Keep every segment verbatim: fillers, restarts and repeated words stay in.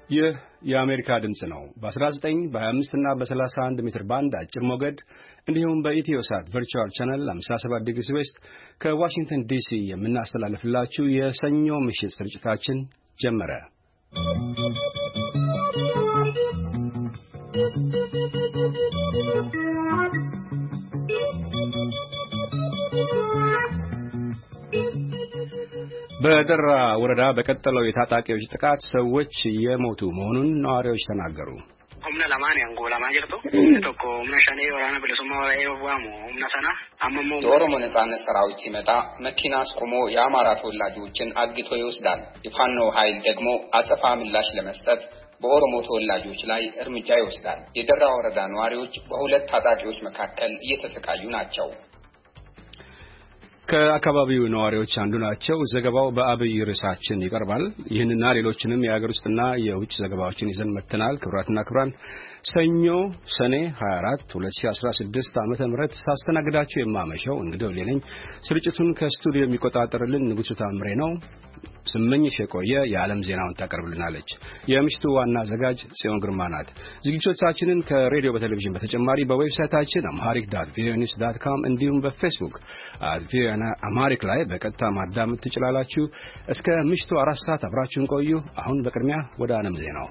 ይህ የአሜሪካ ድምጽ ነው። በ19 በ25 እና በ31 ሜትር ባንድ አጭር ሞገድ እንዲሁም በኢትዮሳት ቨርቹዋል ቻናል ሃምሳ ሰባት ዲግሪ ዌስት ከዋሽንግተን ዲሲ የምናስተላልፍላችሁ የሰኞ ምሽት ስርጭታችን ጀመረ። በደራ ወረዳ በቀጠለው የታጣቂዎች ጥቃት ሰዎች የሞቱ መሆኑን ነዋሪዎች ተናገሩ። ኦምና ለማን ያንጎ ለማን ጀርቶ ተኮ ኦምና ሻኔ ወራና በለሱማ ወራይ ወዋሙ ኦምና ሰና አመሞ የኦሮሞ ነጻነት ሰራዊት ሲመጣ መኪና አስቆሞ የአማራ ተወላጆችን አግቶ ይወስዳል። የፋኖ ኃይል ደግሞ አጸፋ ምላሽ ለመስጠት በኦሮሞ ተወላጆች ላይ እርምጃ ይወስዳል። የደራ ወረዳ ነዋሪዎች በሁለት ታጣቂዎች መካከል እየተሰቃዩ ናቸው። ከአካባቢው ነዋሪዎች አንዱ ናቸው። ዘገባው በአብይ ርዕሳችን ይቀርባል። ይህንና ሌሎችንም የሀገር ውስጥና የውጭ ዘገባዎችን ይዘን መጥተናል። ክቡራትና ክቡራን ሰኞ ሰኔ ሃያ አራት ሁለት ሺህ አስራ ስድስት ዓመተ ምህረት ሳስተናግዳችሁ የማመሸው እንግዲህ ሌላኝ ስርጭቱን ከስቱዲዮ የሚቆጣጠርልን ንጉሱ ታምሬ ነው። ስመኝሽ የቆየ የዓለም ዜናውን ታቀርብልናለች። የምሽቱ ዋና አዘጋጅ ጽዮን ግርማ ናት። ዝግጅቶቻችንን ከሬዲዮ በቴሌቪዥን በተጨማሪ በዌብሳይታችን amharic dot v o a news dot com እንዲሁም በፌስቡክ at v o a amharic ላይ በቀጥታ ማዳመጥ ትችላላችሁ። እስከ ምሽቱ አራት ሰዓት አብራችሁን ቆዩ። አሁን በቅድሚያ ወደ ዓለም ዜናው።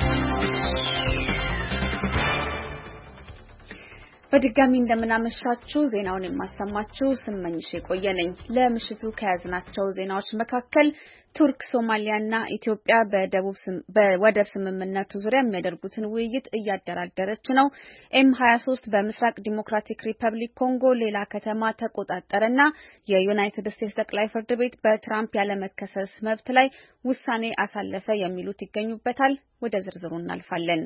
በድጋሚ እንደምናመሻችሁ ዜናውን የማሰማችሁ ስመኝሽ የቆየ ነኝ። ለምሽቱ ከያዝናቸው ዜናዎች መካከል ቱርክ ሶማሊያና ኢትዮጵያ በደቡብ በወደብ ስምምነቱ ዙሪያ የሚያደርጉትን ውይይት እያደራደረች ነው። ኤም ሃያ ሶስት በምስራቅ ዲሞክራቲክ ሪፐብሊክ ኮንጎ ሌላ ከተማ ተቆጣጠረና የዩናይትድ ስቴትስ ጠቅላይ ፍርድ ቤት በትራምፕ ያለመከሰስ መብት ላይ ውሳኔ አሳለፈ የሚሉት ይገኙበታል። ወደ ዝርዝሩ እናልፋለን።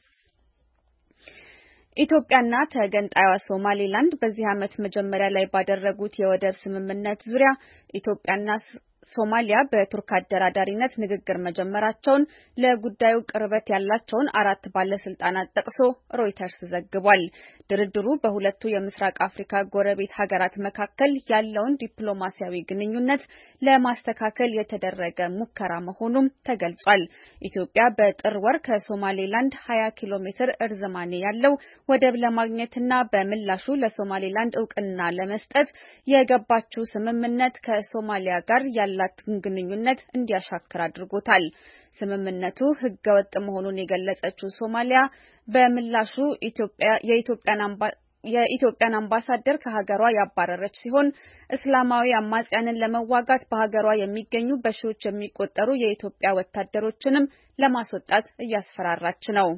ኢትዮጵያና ተገንጣይዋ ሶማሌላንድ በዚህ ዓመት መጀመሪያ ላይ ባደረጉት የወደብ ስምምነት ዙሪያ ኢትዮጵያና ሶማሊያ በቱርክ አደራዳሪነት ንግግር መጀመራቸውን ለጉዳዩ ቅርበት ያላቸውን አራት ባለስልጣናት ጠቅሶ ሮይተርስ ዘግቧል። ድርድሩ በሁለቱ የምስራቅ አፍሪካ ጎረቤት ሀገራት መካከል ያለውን ዲፕሎማሲያዊ ግንኙነት ለማስተካከል የተደረገ ሙከራ መሆኑም ተገልጿል። ኢትዮጵያ በጥር ወር ከሶማሌላንድ ሀያ ኪሎ ሜትር እርዝማኔ ያለው ወደብ ለማግኘትና በምላሹ ለሶማሌላንድ እውቅና ለመስጠት የገባችው ስምምነት ከሶማሊያ ጋር ያለ ላትን ግንኙነት እንዲያሻክር አድርጎታል። ስምምነቱ ህገወጥ መሆኑን የገለጸችው ሶማሊያ በምላሹ ኢትዮጵያ የኢትዮጵያን አምባ የኢትዮጵያን አምባሳደር ከሀገሯ ያባረረች ሲሆን እስላማዊ አማጽያንን ለመዋጋት በሀገሯ የሚገኙ በሺዎች የሚቆጠሩ የኢትዮጵያ ወታደሮችንም ለማስወጣት እያስፈራራች ነው።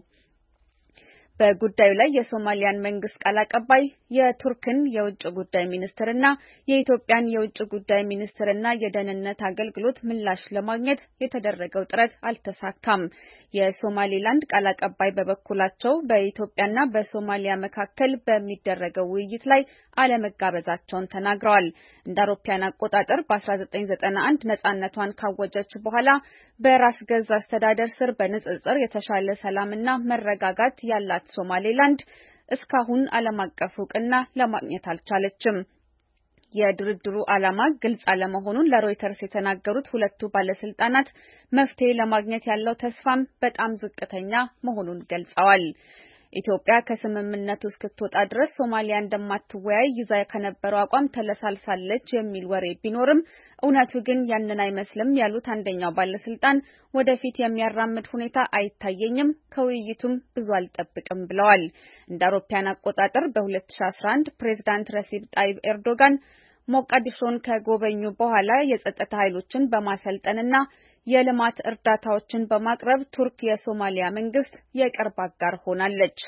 በጉዳዩ ላይ የሶማሊያን መንግስት ቃል አቀባይ የቱርክን የውጭ ጉዳይ ሚኒስትርና የኢትዮጵያን የውጭ ጉዳይ ሚኒስትርና የደህንነት አገልግሎት ምላሽ ለማግኘት የተደረገው ጥረት አልተሳካም። የሶማሊላንድ ቃል አቀባይ በበኩላቸው በኢትዮጵያና በሶማሊያ መካከል በሚደረገው ውይይት ላይ አለመጋበዛቸውን ተናግረዋል። እንደ አውሮፓውያን አቆጣጠር በ1991 ነጻነቷን ካወጀች በኋላ በራስ ገዝ አስተዳደር ስር በንጽጽር የተሻለ ሰላምና መረጋጋት ያላት ሶማሌላንድ እስካሁን ዓለም አቀፍ እውቅና ለማግኘት አልቻለችም። የድርድሩ ዓላማ ግልጽ አለመሆኑን ለሮይተርስ የተናገሩት ሁለቱ ባለስልጣናት መፍትሄ ለማግኘት ያለው ተስፋም በጣም ዝቅተኛ መሆኑን ገልጸዋል። ኢትዮጵያ ከስምምነቱ እስክትወጣ ድረስ ሶማሊያ እንደማትወያይ ይዛ ከነበረው አቋም ተለሳልሳለች የሚል ወሬ ቢኖርም እውነቱ ግን ያንን አይመስልም ያሉት አንደኛው ባለስልጣን ወደፊት የሚያራምድ ሁኔታ አይታየኝም፣ ከውይይቱም ብዙ አልጠብቅም ብለዋል። እንደ አውሮፓውያን አቆጣጠር በሁለት ሺህ አስራ አንድ ፕሬዝዳንት ረሲብ ጣይብ ኤርዶጋን ሞቃዲሾን ከጎበኙ በኋላ የጸጥታ ኃይሎችን በማሰልጠንና የልማት እርዳታዎችን በማቅረብ ቱርክ የሶማሊያ መንግስት የቅርብ አጋር ሆናለች።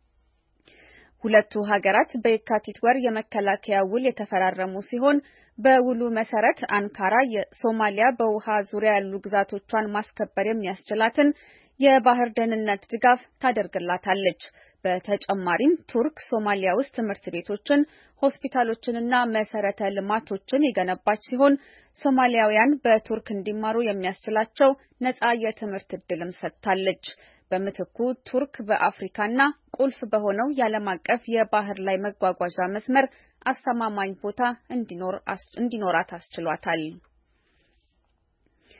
ሁለቱ ሀገራት በየካቲት ወር የመከላከያ ውል የተፈራረሙ ሲሆን በውሉ መሰረት አንካራ የሶማሊያ በውሃ ዙሪያ ያሉ ግዛቶቿን ማስከበር የሚያስችላትን የባህር ደህንነት ድጋፍ ታደርግላታለች። በተጨማሪም ቱርክ ሶማሊያ ውስጥ ትምህርት ቤቶችን፣ ሆስፒታሎችንና መሰረተ ልማቶችን የገነባች ሲሆን ሶማሊያውያን በቱርክ እንዲማሩ የሚያስችላቸው ነፃ የትምህርት ዕድልም ሰጥታለች። በምትኩ ቱርክ በአፍሪካና ቁልፍ በሆነው የዓለም አቀፍ የባህር ላይ መጓጓዣ መስመር አስተማማኝ ቦታ እንዲኖር እንዲኖራት አስችሏታል።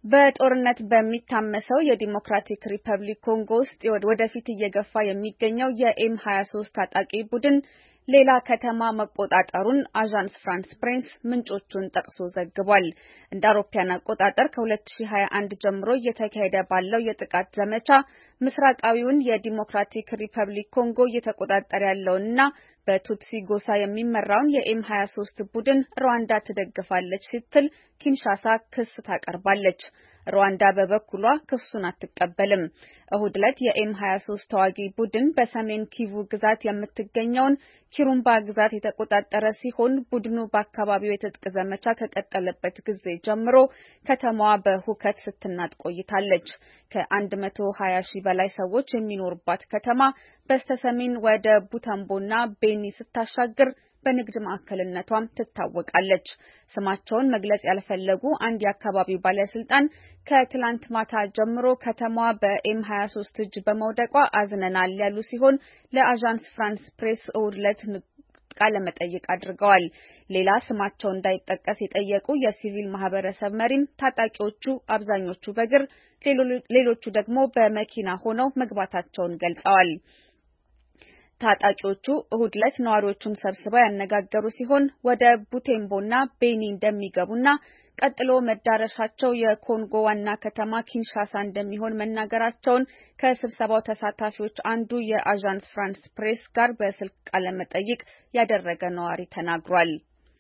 በጦርነት በሚታመሰው የዲሞክራቲክ ሪፐብሊክ ኮንጎ ውስጥ ወደፊት እየገፋ የሚገኘው የኤም ሃያ ሶስት ታጣቂ ቡድን ሌላ ከተማ መቆጣጠሩን አዣንስ ፍራንስ ፕሬስ ምንጮቹን ጠቅሶ ዘግቧል። እንደ አውሮፓውያን አቆጣጠር ከሁለት ሺህ ሃያ አንድ ጀምሮ እየተካሄደ ባለው የጥቃት ዘመቻ ምስራቃዊውን የዲሞክራቲክ ሪፐብሊክ ኮንጎ እየተቆጣጠረ ያለውንና በቱትሲ ጎሳ የሚመራውን የኤም ሃያ ሶስት ቡድን ሩዋንዳ ትደግፋለች ስትል ኪንሻሳ ክስ ታቀርባለች። ሩዋንዳ በበኩሏ ክሱን አትቀበልም። እሁድ ዕለት የኤም ሃያ ሶስት ተዋጊ ቡድን በሰሜን ኪቩ ግዛት የምትገኘውን ኪሩምባ ግዛት የተቆጣጠረ ሲሆን ቡድኑ በአካባቢው የትጥቅ ዘመቻ ከቀጠለበት ጊዜ ጀምሮ ከተማዋ በሁከት ስትናጥ ቆይታለች። ከአንድ መቶ ሀያ ሺህ በላይ ሰዎች የሚኖሩባት ከተማ በስተሰሜን ወደ ቡታምቦና ቤኒ ስታሻግር በንግድ ማዕከልነቷም ትታወቃለች። ስማቸውን መግለጽ ያልፈለጉ አንድ የአካባቢው ባለስልጣን ከትላንት ማታ ጀምሮ ከተማዋ በኤም ሃያ ሶስት እጅ በመውደቋ አዝነናል ያሉ ሲሆን ለአዣንስ ፍራንስ ፕሬስ እሁድ ዕለት ቃለ መጠይቅ አድርገዋል። ሌላ ስማቸው እንዳይጠቀስ የጠየቁ የሲቪል ማህበረሰብ መሪም ታጣቂዎቹ አብዛኞቹ በእግር ሌሎቹ ደግሞ በመኪና ሆነው መግባታቸውን ገልጸዋል። ታጣቂዎቹ እሁድ ዕለት ነዋሪዎቹን ሰብስበው ያነጋገሩ ሲሆን ወደ ቡቴምቦና ቤኒ እንደሚገቡና ቀጥሎ መዳረሻቸው የኮንጎ ዋና ከተማ ኪንሻሳ እንደሚሆን መናገራቸውን ከስብሰባው ተሳታፊዎች አንዱ የአዣንስ ፍራንስ ፕሬስ ጋር በስልክ ቃለ መጠይቅ ያደረገ ነዋሪ ተናግሯል።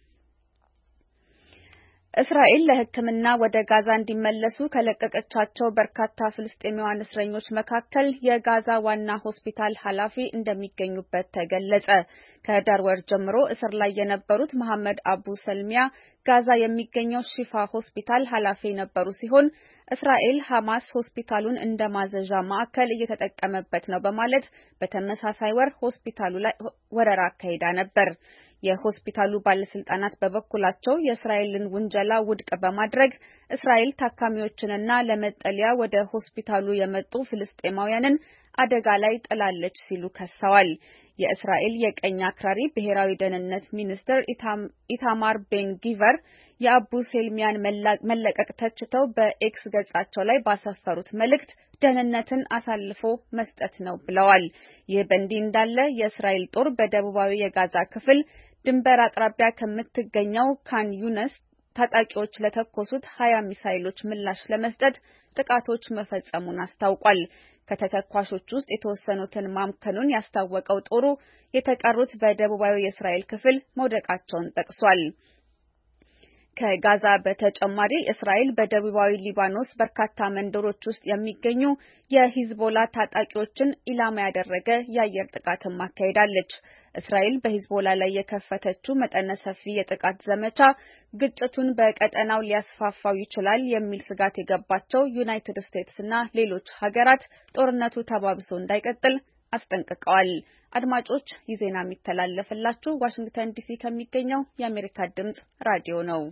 እስራኤል ለሕክምና ወደ ጋዛ እንዲመለሱ ከለቀቀቻቸው በርካታ ፍልስጤማውያን እስረኞች መካከል የጋዛ ዋና ሆስፒታል ኃላፊ እንደሚገኙበት ተገለጸ። ከህዳር ወር ጀምሮ እስር ላይ የነበሩት መሐመድ አቡ ሰልሚያ ጋዛ የሚገኘው ሺፋ ሆስፒታል ኃላፊ የነበሩ ሲሆን እስራኤል ሐማስ ሆስፒታሉን እንደ ማዘዣ ማዕከል እየተጠቀመበት ነው በማለት በተመሳሳይ ወር ሆስፒታሉ ላይ ወረራ አካሂዳ ነበር። የሆስፒታሉ ባለስልጣናት በበኩላቸው የእስራኤልን ውንጀላ ውድቅ በማድረግ እስራኤል ታካሚዎችንና ለመጠለያ ወደ ሆስፒታሉ የመጡ ፍልስጤማውያንን አደጋ ላይ ጥላለች ሲሉ ከሰዋል። የእስራኤል የቀኝ አክራሪ ብሔራዊ ደህንነት ሚኒስትር ኢታማር ቤን ጊቨር የአቡ ሴልሚያን መለቀቅ ተችተው በኤክስ ገጻቸው ላይ ባሰፈሩት መልእክት ደህንነትን አሳልፎ መስጠት ነው ብለዋል። ይህ በእንዲህ እንዳለ የእስራኤል ጦር በደቡባዊ የጋዛ ክፍል ድንበር አቅራቢያ ከምትገኘው ካን ዩነስ ታጣቂዎች ለተኮሱት ሀያ ሚሳይሎች ምላሽ ለመስጠት ጥቃቶች መፈጸሙን አስታውቋል። ከተተኳሾች ውስጥ የተወሰኑትን ማምከኑን ያስታወቀው ጦሩ የተቀሩት በደቡባዊ የእስራኤል ክፍል መውደቃቸውን ጠቅሷል። ከጋዛ በተጨማሪ እስራኤል በደቡባዊ ሊባኖስ በርካታ መንደሮች ውስጥ የሚገኙ የሂዝቦላ ታጣቂዎችን ኢላማ ያደረገ የአየር ጥቃትን ማካሄዳለች። እስራኤል በሂዝቦላ ላይ የከፈተችው መጠነ ሰፊ የጥቃት ዘመቻ ግጭቱን በቀጠናው ሊያስፋፋው ይችላል የሚል ስጋት የገባቸው ዩናይትድ ስቴትስ እና ሌሎች ሀገራት ጦርነቱ ተባብሶ እንዳይቀጥል አስጠንቅቀዋል። አድማጮች፣ ይህ ዜና የሚተላለፍላችሁ ዋሽንግተን ዲሲ ከሚገኘው የአሜሪካ ድምጽ ራዲዮ ነው።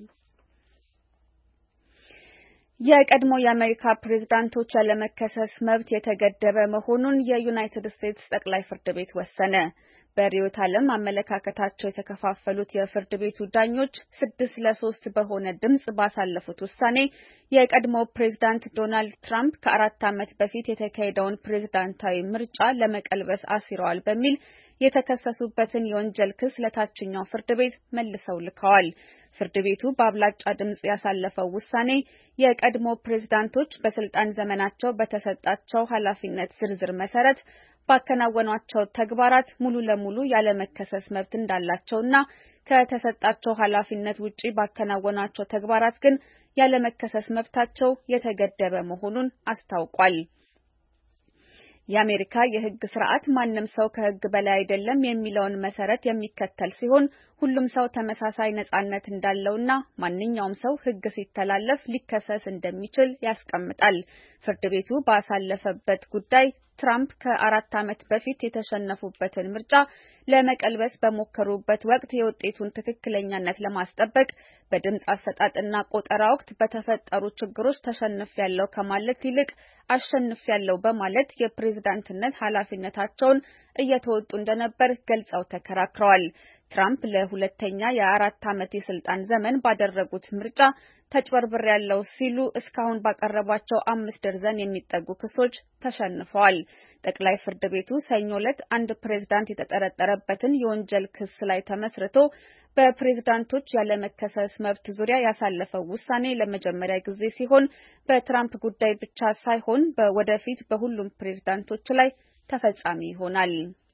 የቀድሞ የአሜሪካ ፕሬዝዳንቶች ያለመከሰስ መብት የተገደበ መሆኑን የዩናይትድ ስቴትስ ጠቅላይ ፍርድ ቤት ወሰነ። በርዕዮተ ዓለም አመለካከታቸው የተከፋፈሉት የፍርድ ቤቱ ዳኞች ስድስት ለሶስት በሆነ ድምጽ ባሳለፉት ውሳኔ የቀድሞው ፕሬዝዳንት ዶናልድ ትራምፕ ከአራት ዓመት በፊት የተካሄደውን ፕሬዝዳንታዊ ምርጫ ለመቀልበስ አሲረዋል በሚል የተከሰሱበትን የወንጀል ክስ ለታችኛው ፍርድ ቤት መልሰው ልከዋል። ፍርድ ቤቱ በአብላጫ ድምጽ ያሳለፈው ውሳኔ የቀድሞ ፕሬዝዳንቶች በስልጣን ዘመናቸው በተሰጣቸው ኃላፊነት ዝርዝር መሰረት ባከናወኗቸው ተግባራት ሙሉ ለሙሉ ያለመከሰስ መብት እንዳላቸውና ከተሰጣቸው ኃላፊነት ውጪ ባከናወኗቸው ተግባራት ግን ያለመከሰስ መብታቸው የተገደበ መሆኑን አስታውቋል። የአሜሪካ የሕግ ስርዓት ማንም ሰው ከሕግ በላይ አይደለም የሚለውን መሰረት የሚከተል ሲሆን ሁሉም ሰው ተመሳሳይ ነጻነት እንዳለውና ማንኛውም ሰው ሕግ ሲተላለፍ ሊከሰስ እንደሚችል ያስቀምጣል። ፍርድ ቤቱ ባሳለፈበት ጉዳይ ትራምፕ ከአራት ዓመት በፊት የተሸነፉበትን ምርጫ ለመቀልበስ በሞከሩበት ወቅት የውጤቱን ትክክለኛነት ለማስጠበቅ በድምጽ አሰጣጥና ቆጠራ ወቅት በተፈጠሩ ችግሮች ተሸንፊያለሁ ከማለት ይልቅ አሸንፊያለሁ በማለት የፕሬዝዳንትነት ኃላፊነታቸውን እየተወጡ እንደነበር ገልጸው ተከራክረዋል። ትራምፕ ለሁለተኛ የአራት ዓመት የስልጣን ዘመን ባደረጉት ምርጫ ተጭበርብሬያለሁ ሲሉ እስካሁን ባቀረቧቸው አምስት ደርዘን የሚጠጉ ክሶች ተሸንፈዋል። ጠቅላይ ፍርድ ቤቱ ሰኞ ዕለት አንድ ፕሬዝዳንት የተጠረጠረበትን የወንጀል ክስ ላይ ተመስርቶ በፕሬዝዳንቶች ያለመከሰስ መብት ዙሪያ ያሳለፈው ውሳኔ ለመጀመሪያ ጊዜ ሲሆን በትራምፕ ጉዳይ ብቻ ሳይሆን በወደፊት በሁሉም ፕሬዝዳንቶች ላይ ተፈጻሚ ይሆናል።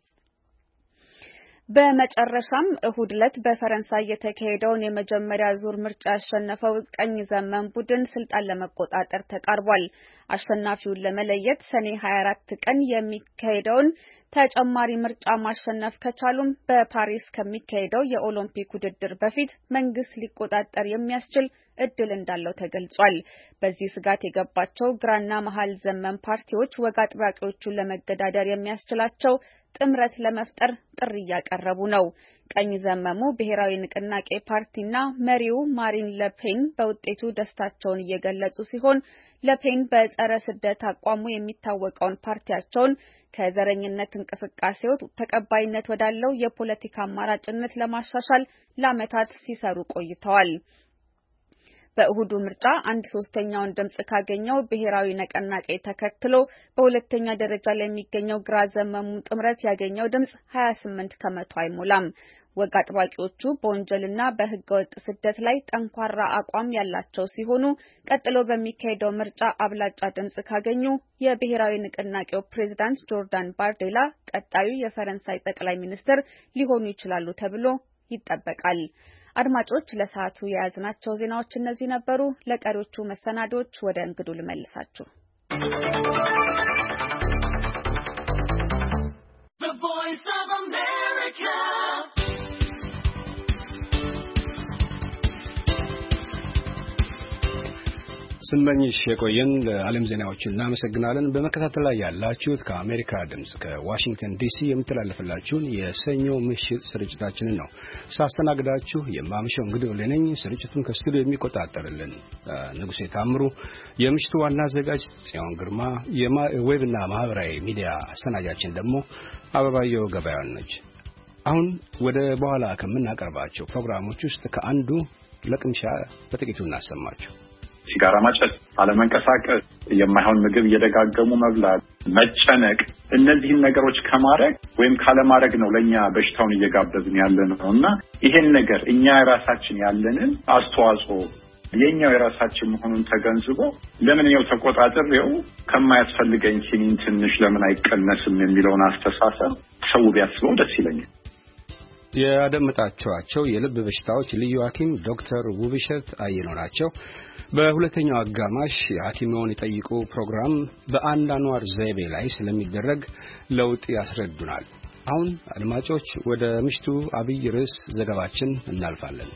በመጨረሻም እሁድ ዕለት በፈረንሳይ የተካሄደውን የመጀመሪያ ዙር ምርጫ ያሸነፈው ቀኝ ዘመም ቡድን ስልጣን ለመቆጣጠር ተቃርቧል። አሸናፊውን ለመለየት ሰኔ ሀያ አራት ቀን የሚካሄደውን ተጨማሪ ምርጫ ማሸነፍ ከቻሉም በፓሪስ ከሚካሄደው የኦሎምፒክ ውድድር በፊት መንግስት ሊቆጣጠር የሚያስችል እድል እንዳለው ተገልጿል። በዚህ ስጋት የገባቸው ግራና መሀል ዘመም ፓርቲዎች ወግ አጥባቂዎቹን ለመገዳደር የሚያስችላቸው ጥምረት ለመፍጠር ጥሪ እያቀረቡ ነው። ቀኝ ዘመሙ ብሔራዊ ንቅናቄ ፓርቲና መሪው ማሪን ለፔን በውጤቱ ደስታቸውን እየገለጹ ሲሆን ለፔን በጸረ ስደት አቋሙ የሚታወቀውን ፓርቲያቸውን ከዘረኝነት እንቅስቃሴው ተቀባይነት ወዳለው የፖለቲካ አማራጭነት ለማሻሻል ለዓመታት ሲሰሩ ቆይተዋል። በእሁዱ ምርጫ አንድ ሶስተኛውን ድምጽ ካገኘው ብሔራዊ ንቅናቄ ተከትሎ በሁለተኛ ደረጃ ላይ የሚገኘው ግራ ዘመሙ ጥምረት ያገኘው ድምጽ ሀያ ስምንት ከመቶ አይሞላም። ወግ አጥባቂዎቹ በወንጀልና በህገወጥ ስደት ላይ ጠንኳራ አቋም ያላቸው ሲሆኑ ቀጥሎ በሚካሄደው ምርጫ አብላጫ ድምጽ ካገኙ የብሔራዊ ንቅናቄው ፕሬዝዳንት ጆርዳን ባርዴላ ቀጣዩ የፈረንሳይ ጠቅላይ ሚኒስትር ሊሆኑ ይችላሉ ተብሎ ይጠበቃል። አድማጮች ለሰዓቱ የያዝናቸው ዜናዎች እነዚህ ነበሩ። ለቀሪዎቹ መሰናዶች ወደ እንግዱ ልመልሳችሁ። The Voice of America. ስንመኝሽ የቆየን ለዓለም ዜናዎችን እናመሰግናለን። በመከታተል ላይ ያላችሁት ከአሜሪካ ድምጽ ከዋሽንግተን ዲሲ የምተላለፈላችሁን የሰኞ ምሽት ስርጭታችንን ነው። ሳስተናግዳችሁ የማምሸው እንግዲህ ለነኝ ስርጭቱን ከስቱዲዮ የሚቆጣጠርልን ንጉሴ ታምሩ፣ የምሽቱ ዋና አዘጋጅ ጽዮን ግርማ፣ የዌብና ማህበራዊ ሚዲያ አሰናጃችን ደግሞ አበባየው ገበያው ነች። አሁን ወደ በኋላ ከምናቀርባቸው ፕሮግራሞች ውስጥ ከአንዱ ለቅምሻ በጥቂቱ እናሰማችሁ። ሲጋራ ማጨስ፣ አለመንቀሳቀስ፣ የማይሆን ምግብ እየደጋገሙ መብላት፣ መጨነቅ፣ እነዚህን ነገሮች ከማድረግ ወይም ካለማድረግ ነው ለኛ በሽታውን እየጋበዝን ያለነውና ይሄን ነገር እኛ የራሳችን ያለንን አስተዋጽኦ የኛው የራሳችን መሆኑን ተገንዝቦ ለምን ነው ተቆጣጣሪው ከማያስፈልገኝ ሲኒን ትንሽ ለምን አይቀነስም የሚለውን አስተሳሰብ ሰው ቢያስበው ደስ ይለኛል። ያደመጣችኋቸው የልብ በሽታዎች ልዩ ሐኪም ዶክተር ውብሸት አየነው ናቸው። በሁለተኛው አጋማሽ ሐኪሙን ይጠይቁ ፕሮግራም በአኗኗር ዘይቤ ላይ ስለሚደረግ ለውጥ ያስረዱናል። አሁን አድማጮች ወደ ምሽቱ አብይ ርዕስ ዘገባችን እናልፋለን።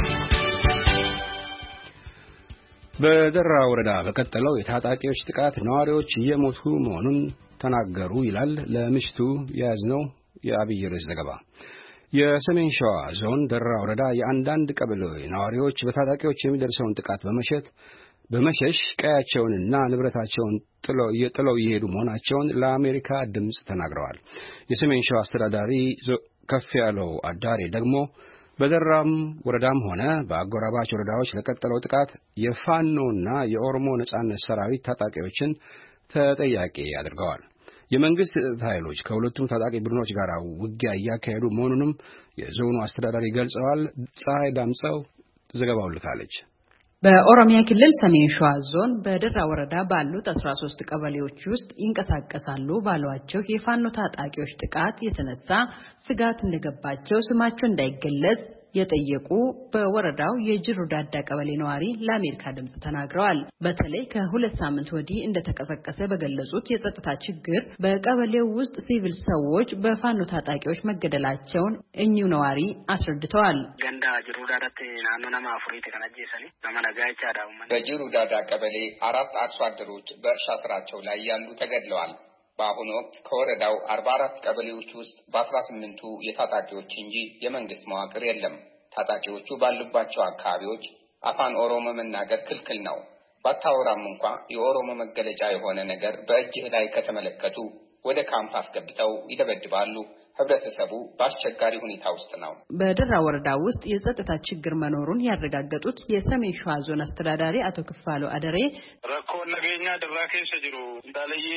በደራ ወረዳ በቀጠለው የታጣቂዎች ጥቃት ነዋሪዎች እየሞቱ መሆኑን ተናገሩ ይላል ለምሽቱ የያዝነው የአብይ ርዕስ ዘገባ። የሰሜን ሸዋ ዞን ደራ ወረዳ የአንዳንድ ቀበሌ ነዋሪዎች በታጣቂዎች የሚደርሰውን ጥቃት በመሸት በመሸሽ ቀያቸውንና ንብረታቸውን ጥለው እየጥለው እየሄዱ መሆናቸውን ለአሜሪካ ድምጽ ተናግረዋል። የሰሜን ሸዋ አስተዳዳሪ ከፍ ያለው አዳሬ ደግሞ በደራም ወረዳም ሆነ በአጎራባች ወረዳዎች ለቀጠለው ጥቃት የፋኖና የኦሮሞ ነጻነት ሰራዊት ታጣቂዎችን ተጠያቂ አድርገዋል። የመንግስት ኃይሎች ከሁለቱም ታጣቂ ቡድኖች ጋር ውጊያ እያካሄዱ መሆኑንም የዞኑ አስተዳዳሪ ገልጸዋል። ፀሐይ ዳምጸው ዘገባውን ልካለች። በኦሮሚያ ክልል ሰሜን ሸዋ ዞን በደራ ወረዳ ባሉት አስራ ሶስት ቀበሌዎች ውስጥ ይንቀሳቀሳሉ ባሏቸው የፋኖ ታጣቂዎች ጥቃት የተነሳ ስጋት እንደገባቸው ስማቸው እንዳይገለጽ የጠየቁ በወረዳው የጅሩ ዳዳ ቀበሌ ነዋሪ ለአሜሪካ ድምጽ ተናግረዋል። በተለይ ከሁለት ሳምንት ወዲህ እንደተቀሰቀሰ በገለጹት የጸጥታ ችግር በቀበሌው ውስጥ ሲቪል ሰዎች በፋኖ ታጣቂዎች መገደላቸውን እኚሁ ነዋሪ አስረድተዋል። ገንዳ ጅሩ ዳዳት ናኖ ነማ አፍሪት ከነጀሰኒ ለማናጋቻ ዳው በጅሩ ዳዳ ቀበሌ አራት አርሶ አደሮች በእርሻ ስራቸው ላይ ያሉ ተገድለዋል። በአሁኑ ወቅት ከወረዳው አርባ አራት ቀበሌዎች ውስጥ በአስራ ስምንቱ የታጣቂዎች እንጂ የመንግስት መዋቅር የለም። ታጣቂዎቹ ባሉባቸው አካባቢዎች አፋን ኦሮሞ መናገር ክልክል ነው። ባታወራም እንኳን የኦሮሞ መገለጫ የሆነ ነገር በእጅህ ላይ ከተመለከቱ ወደ ካምፓስ ገብተው ይደበድባሉ። ህብረተሰቡ በአስቸጋሪ ሁኔታ ውስጥ ነው። በደራ ወረዳ ውስጥ የጸጥታ ችግር መኖሩን ያረጋገጡት የሰሜን ሸዋ ዞን አስተዳዳሪ አቶ ክፋሎ አደሬ ረኮን ነገኛ ድራኬ ሰጅሩ እንዳለየ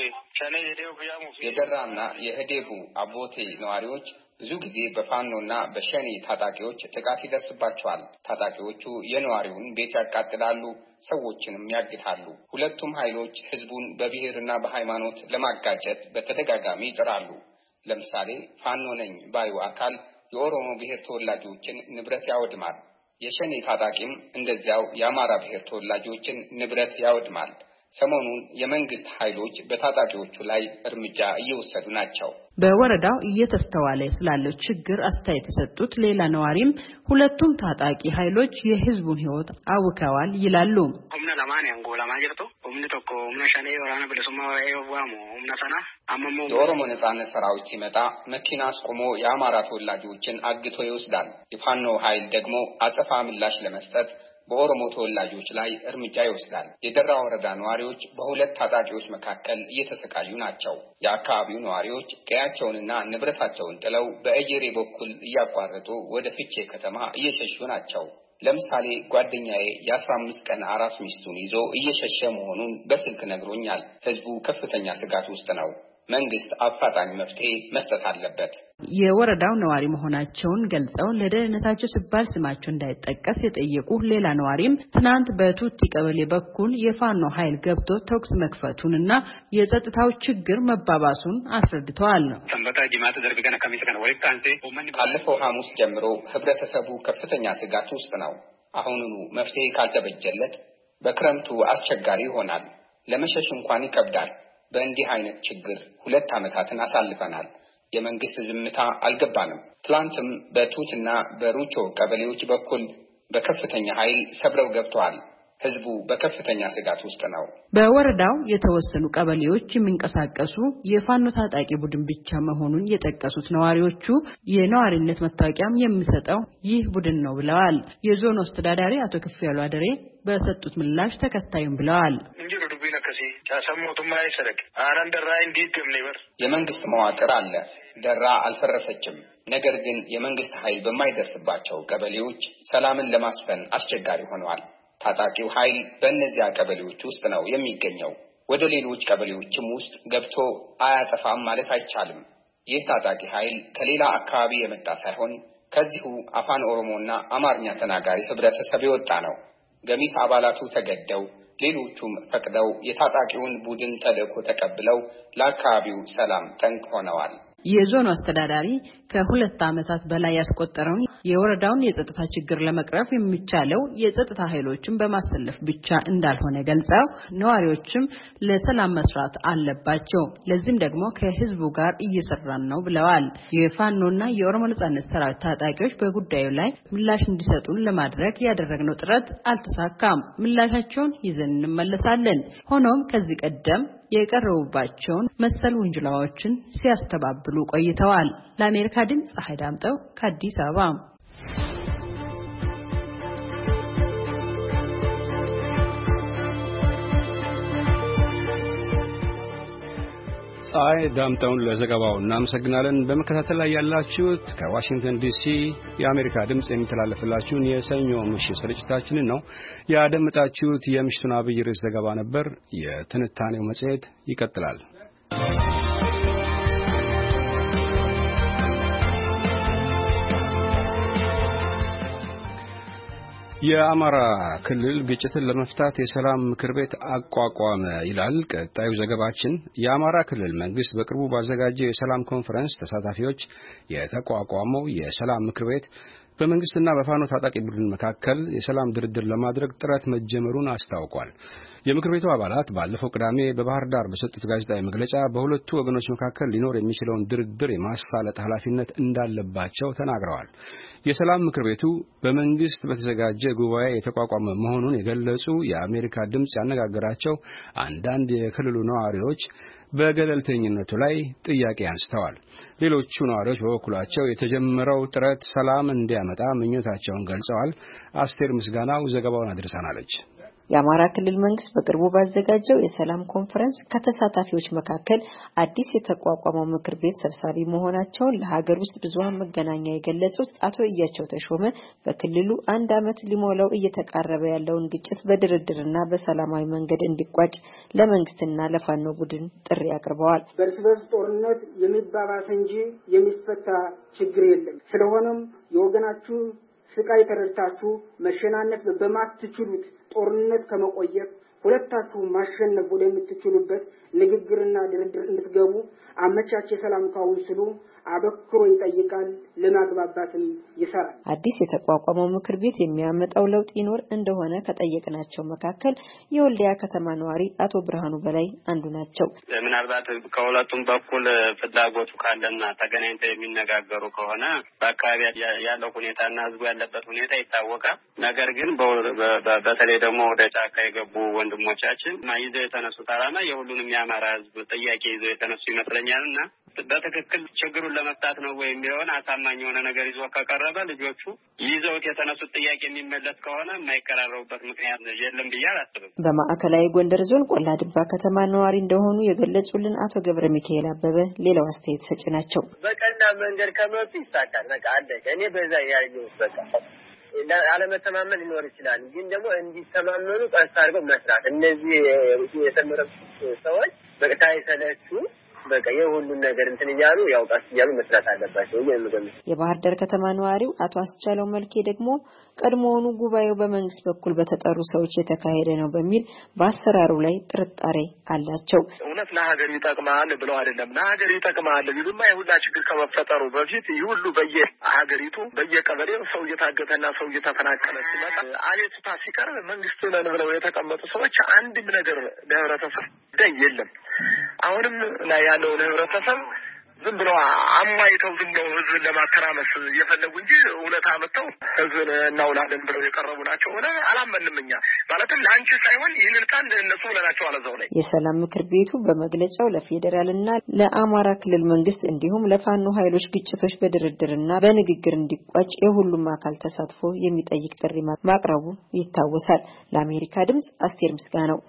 ቻኔ የዴው ያሙ የደራና የህዴቡ አቦቴ ነዋሪዎች ብዙ ጊዜ በፋኖና በሸኔ ታጣቂዎች ጥቃት ይደርስባቸዋል። ታጣቂዎቹ የነዋሪውን ቤት ያቃጥላሉ፣ ሰዎችንም ያግታሉ። ሁለቱም ኃይሎች ህዝቡን በብሔርና በሃይማኖት ለማጋጨት በተደጋጋሚ ይጥራሉ። ለምሳሌ ፋኖ ነኝ ባዩ አካል የኦሮሞ ብሔር ተወላጆችን ንብረት ያወድማል። የሸኔ ታጣቂም እንደዚያው የአማራ ብሔር ተወላጆችን ንብረት ያወድማል። ሰሞኑን የመንግስት ኃይሎች በታጣቂዎቹ ላይ እርምጃ እየወሰዱ ናቸው። በወረዳው እየተስተዋለ ስላለው ችግር አስተያየት የሰጡት ሌላ ነዋሪም ሁለቱም ታጣቂ ኃይሎች የህዝቡን ህይወት አውከዋል ይላሉ። ኦምና ለማን ያንጎላ ማጀርቶ ኦምኒ ተኮ ኦምና ሸኔ ወራና በለሱማ ወራይዋሙ ኦምና ሰና አመሞ የኦሮሞ ነጻነት ሰራዊት ሲመጣ መኪና አስቆሞ የአማራ ተወላጆችን አግቶ ይወስዳል። የፋኖ ኃይል ደግሞ አጸፋ ምላሽ ለመስጠት በኦሮሞ ተወላጆች ላይ እርምጃ ይወስዳል። የደራ ወረዳ ነዋሪዎች በሁለት ታጣቂዎች መካከል እየተሰቃዩ ናቸው። የአካባቢው ነዋሪዎች ቀያቸውንና ንብረታቸውን ጥለው በእጀሬ በኩል እያቋረጡ ወደ ፍቼ ከተማ እየሸሹ ናቸው። ለምሳሌ ጓደኛዬ የአስራ አምስት ቀን አራስ ሚስቱን ይዞ እየሸሸ መሆኑን በስልክ ነግሮኛል። ህዝቡ ከፍተኛ ስጋት ውስጥ ነው። መንግስት አፋጣኝ መፍትሄ መስጠት አለበት። የወረዳው ነዋሪ መሆናቸውን ገልጸው ለደህንነታቸው ሲባል ስማቸው እንዳይጠቀስ የጠየቁ ሌላ ነዋሪም ትናንት በቱቲ ቀበሌ በኩል የፋኖ ኃይል ገብቶ ተኩስ መክፈቱንና የጸጥታው ችግር መባባሱን አስረድተዋል። ሰንበታ ጅማት ዘርግገና ከሚሰከነ ወይጣንቴ ካለፈው ሐሙስ ጀምሮ ህብረተሰቡ ከፍተኛ ስጋት ውስጥ ነው። አሁኑኑ መፍትሄ ካልተበጀለት በክረምቱ አስቸጋሪ ይሆናል። ለመሸሽ እንኳን ይከብዳል። በእንዲህ አይነት ችግር ሁለት ዓመታትን አሳልፈናል። የመንግስት ዝምታ አልገባንም። ትላንትም በቱትና በሩቾ ቀበሌዎች በኩል በከፍተኛ ኃይል ሰብረው ገብተዋል። ህዝቡ በከፍተኛ ስጋት ውስጥ ነው። በወረዳው የተወሰኑ ቀበሌዎች የሚንቀሳቀሱ የፋኖ ታጣቂ ቡድን ብቻ መሆኑን የጠቀሱት ነዋሪዎቹ የነዋሪነት መታወቂያም የሚሰጠው ይህ ቡድን ነው ብለዋል። የዞኑ አስተዳዳሪ አቶ ክፍያሉ አደሬ በሰጡት ምላሽ ተከታዩም ብለዋል። የመንግስት መዋቅር አለ። ደራ አልፈረሰችም። ነገር ግን የመንግስት ኃይል በማይደርስባቸው ቀበሌዎች ሰላምን ለማስፈን አስቸጋሪ ሆነዋል። ታጣቂው ኃይል በእነዚያ ቀበሌዎች ውስጥ ነው የሚገኘው። ወደ ሌሎች ቀበሌዎችም ውስጥ ገብቶ አያጠፋም ማለት አይቻልም። ይህ ታጣቂ ኃይል ከሌላ አካባቢ የመጣ ሳይሆን ከዚሁ አፋን ኦሮሞና አማርኛ ተናጋሪ ህብረተሰብ የወጣ ነው። ገሚስ አባላቱ ተገደው ሌሎቹም ፈቅደው የታጣቂውን ቡድን ተልዕኮ ተቀብለው ለአካባቢው ሰላም ጠንቅ ሆነዋል። የዞኑ አስተዳዳሪ ከሁለት ዓመታት በላይ ያስቆጠረውን የወረዳውን የጸጥታ ችግር ለመቅረፍ የሚቻለው የጸጥታ ኃይሎችን በማሰለፍ ብቻ እንዳልሆነ ገልጸው ነዋሪዎችም ለሰላም መስራት አለባቸው፣ ለዚህም ደግሞ ከህዝቡ ጋር እየሰራን ነው ብለዋል። የፋኖና የኦሮሞ ነጻነት ሰራዊት ታጣቂዎች በጉዳዩ ላይ ምላሽ እንዲሰጡን ለማድረግ ያደረግነው ጥረት አልተሳካም። ምላሻቸውን ይዘን እንመለሳለን። ሆኖም ከዚህ ቀደም የቀረቡባቸውን መሰል ውንጀላዎችን ሲያስተባብሉ ቆይተዋል። ለአሜሪካ ድምጽ ፀሐይ ዳምጠው ከአዲስ አበባ። ፀሐይ ዳምጠውን ለዘገባው እናመሰግናለን። በመከታተል ላይ ያላችሁት ከዋሽንግተን ዲሲ የአሜሪካ ድምጽ የሚተላለፍላችሁን የሰኞ ምሽት ስርጭታችንን ነው ያደመጣችሁት። የምሽቱን አብይ ርዕስ ዘገባ ነበር። የትንታኔው መጽሔት ይቀጥላል። የአማራ ክልል ግጭትን ለመፍታት የሰላም ምክር ቤት አቋቋመ ይላል ቀጣዩ ዘገባችን። የአማራ ክልል መንግስት በቅርቡ ባዘጋጀው የሰላም ኮንፈረንስ ተሳታፊዎች የተቋቋመው የሰላም ምክር ቤት በመንግስትና በፋኖ ታጣቂ ቡድን መካከል የሰላም ድርድር ለማድረግ ጥረት መጀመሩን አስታውቋል። የምክር ቤቱ አባላት ባለፈው ቅዳሜ በባህር ዳር በሰጡት ጋዜጣዊ መግለጫ በሁለቱ ወገኖች መካከል ሊኖር የሚችለውን ድርድር የማሳለጥ ኃላፊነት እንዳለባቸው ተናግረዋል። የሰላም ምክር ቤቱ በመንግስት በተዘጋጀ ጉባኤ የተቋቋመ መሆኑን የገለጹ የአሜሪካ ድምጽ ያነጋገራቸው አንዳንድ የክልሉ ነዋሪዎች በገለልተኝነቱ ላይ ጥያቄ አንስተዋል። ሌሎቹ ነዋሪዎች በበኩላቸው የተጀመረው ጥረት ሰላም እንዲያመጣ ምኞታቸውን ገልጸዋል። አስቴር ምስጋናው ዘገባውን አድርሳናለች። የአማራ ክልል መንግስት በቅርቡ ባዘጋጀው የሰላም ኮንፈረንስ ከተሳታፊዎች መካከል አዲስ የተቋቋመው ምክር ቤት ሰብሳቢ መሆናቸውን ለሀገር ውስጥ ብዙሃን መገናኛ የገለጹት አቶ እያቸው ተሾመ በክልሉ አንድ ዓመት ሊሞላው እየተቃረበ ያለውን ግጭት በድርድርና በሰላማዊ መንገድ እንዲቋጭ ለመንግስትና ለፋኖ ቡድን ጥሪ አቅርበዋል። በርስ በርስ ጦርነት የሚባባስ እንጂ የሚፈታ ችግር የለም። ስለሆነም የወገናችሁ ስቃይ ተረድታችሁ መሸናነፍ በማትችሉት ጦርነት ከመቆየት ሁለታችሁ ማሸነፍ ወደምትችሉበት ንግግርና ድርድር እንድትገቡ አመቻች የሰላም ካውንስሉ አበክሮ ይጠይቃል፣ ለማግባባትም ይሰራል። አዲስ የተቋቋመው ምክር ቤት የሚያመጣው ለውጥ ይኖር እንደሆነ ከጠየቅናቸው መካከል የወልዲያ ከተማ ነዋሪ አቶ ብርሃኑ በላይ አንዱ ናቸው። ምናልባት ከሁለቱም በኩል ፍላጎቱ ካለና ተገናኝተው የሚነጋገሩ ከሆነ በአካባቢ ያለው ሁኔታና ህዝቡ ያለበት ሁኔታ ይታወቃል። ነገር ግን በተለይ ደግሞ ወደ ጫካ የገቡ ወንድሞቻችን ይዘው የተነሱት ዓላማ የሁሉንም የአማራ ህዝብ ጥያቄ ይዘው የተነሱ ይመስለኛልና በትክክል ችግሩን ለመፍታት ነው ወይ የሚሆን አሳማኝ የሆነ ነገር ይዞ ከቀረበ ልጆቹ ይዘውት የተነሱት ጥያቄ የሚመለስ ከሆነ የማይቀራረቡበት ምክንያት የለም ብዬ አላስብም። በማዕከላዊ ጎንደር ዞን ቆላ ድባ ከተማ ነዋሪ እንደሆኑ የገለጹልን አቶ ገብረ ሚካኤል አበበ ሌላው አስተያየት ሰጪ ናቸው። በቀና መንገድ ከመጡ ይሳካል። በቃ አለቀ። እኔ በዛ ያየው በቃ አለመተማመን ሊኖር ይችላል፣ ግን ደግሞ እንዲተማመኑ ቀስ አድርገው መስራት እነዚህ የተመረጡ ሰዎች በቃ ሳይሰለቹ በቃ የሁሉን ነገር እንትን እያሉ ያው ቀስ እያሉ መስራት አለባቸው። የባህር ዳር ከተማ ነዋሪው አቶ አስቻለው መልኬ ደግሞ ቀድሞውኑ ጉባኤው በመንግስት በኩል በተጠሩ ሰዎች የተካሄደ ነው በሚል በአሰራሩ ላይ ጥርጣሬ አላቸው። እውነት ለሀገር ይጠቅማል ብለው አይደለም ለሀገር ይጠቅማል ቢሉማ የሁላ ችግር ከመፈጠሩ በፊት ይሁሉ በየሀገሪቱ በየቀበሌው ሰው እየታገተና ሰው እየተፈናቀለ ሲመጣ አቤቱታ ሲቀርብ መንግስት ነን ብለው የተቀመጡ ሰዎች አንድም ነገር ለህብረተሰብ ጉዳይ የለም። አሁንም ላይ ያለው ህብረተሰብ ዝም ብሎ አማይተው ዝም ብሎ ህዝብን ለማተራመስ እየፈለጉ እንጂ እውነት አመጣው ህዝብን እናውላለን ብለው የቀረቡ ናቸው። ሆነ አላመንም እኛ ማለትም ለአንቺ ሳይሆን ይህንን ቃል እነሱ ብለናቸው አለዛው ላይ የሰላም ምክር ቤቱ በመግለጫው ለፌዴራልና ለአማራ ክልል መንግስት እንዲሁም ለፋኖ ኃይሎች ግጭቶች በድርድርና በንግግር እንዲቋጭ የሁሉም አካል ተሳትፎ የሚጠይቅ ጥሪ ማቅረቡ ይታወሳል። ለአሜሪካ ድምጽ አስቴር ምስጋናው።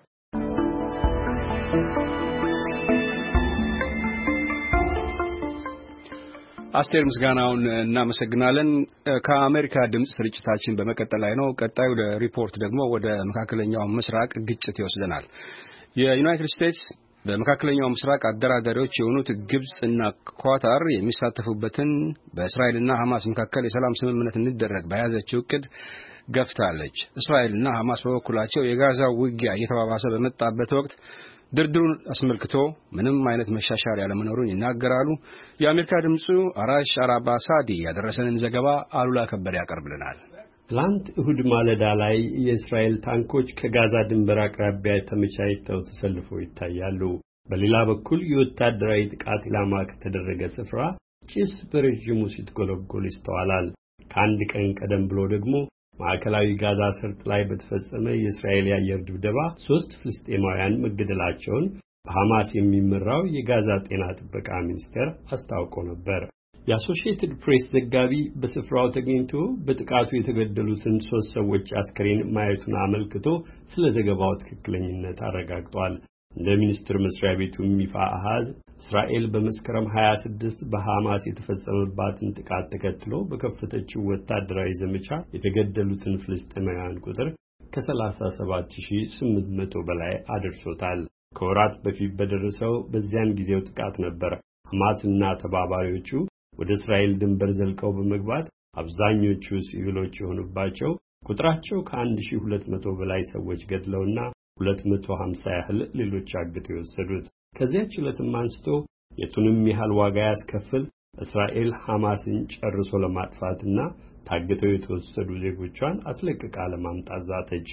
አስቴር ምስጋናውን እናመሰግናለን። ከአሜሪካ ድምጽ ስርጭታችን በመቀጠል ላይ ነው። ቀጣዩ ሪፖርት ደግሞ ወደ መካከለኛው ምስራቅ ግጭት ይወስደናል። የዩናይትድ ስቴትስ በመካከለኛው ምስራቅ አደራዳሪዎች የሆኑት ግብጽና ኳታር የሚሳተፉበትን በእስራኤልና ሐማስ መካከል የሰላም ስምምነት እንዲደረግ በያዘችው እቅድ ገፍታለች። እስራኤልና ሐማስ በበኩላቸው የጋዛው ውጊያ እየተባባሰ በመጣበት ወቅት ድርድሩን አስመልክቶ ምንም አይነት መሻሻል ያለመኖሩን ይናገራሉ። የአሜሪካ ድምጹ አራሽ አራባሳዲ ያደረሰንን ዘገባ አሉላ ከበደ ያቀርብልናል። ትላንት እሁድ ማለዳ ላይ የእስራኤል ታንኮች ከጋዛ ድንበር አቅራቢያ ተመቻችተው ተሰልፈው ይታያሉ። በሌላ በኩል የወታደራዊ ጥቃት ኢላማ ከተደረገ ስፍራ ጭስ በረጅሙ ሲትጎለጎል ይስተዋላል። ከአንድ ቀን ቀደም ብሎ ደግሞ ማዕከላዊ ጋዛ ሰርጥ ላይ በተፈጸመ የእስራኤል የአየር ድብደባ ሶስት ፍልስጤማውያን መገደላቸውን በሐማስ የሚመራው የጋዛ ጤና ጥበቃ ሚኒስቴር አስታውቆ ነበር። የአሶሺየትድ ፕሬስ ዘጋቢ በስፍራው ተገኝቶ በጥቃቱ የተገደሉትን ሶስት ሰዎች አስከሬን ማየቱን አመልክቶ ስለ ዘገባው ትክክለኝነት አረጋግጧል። እንደ ሚኒስቴር መስሪያ ቤቱ ይፋ አሃዝ እስራኤል በመስከረም ሃያ ስድስት በሐማስ የተፈጸመባትን ጥቃት ተከትሎ በከፈተችው ወታደራዊ ዘመቻ የተገደሉትን ፍልስጤማውያን ቁጥር ከሰላሳ ሰባት ሺህ ስምንት መቶ በላይ አድርሶታል። ከወራት በፊት በደረሰው በዚያን ጊዜው ጥቃት ነበር ሐማስና ተባባሪዎቹ ወደ እስራኤል ድንበር ዘልቀው በመግባት አብዛኞቹ ሲቪሎች የሆኑባቸው ቁጥራቸው ከአንድ ሺህ ሁለት መቶ በላይ ሰዎች ገድለውና ሁለት መቶ ሃምሳ ያህል ሌሎች አግተው የወሰዱት። ከዚያች ዕለትም አንስቶ የቱንም ያህል ዋጋ ያስከፍል እስራኤል ሐማስን ጨርሶ ለማጥፋትና ታግተው የተወሰዱ ዜጎቿን አስለቅቃ ለማምጣት ዛተች።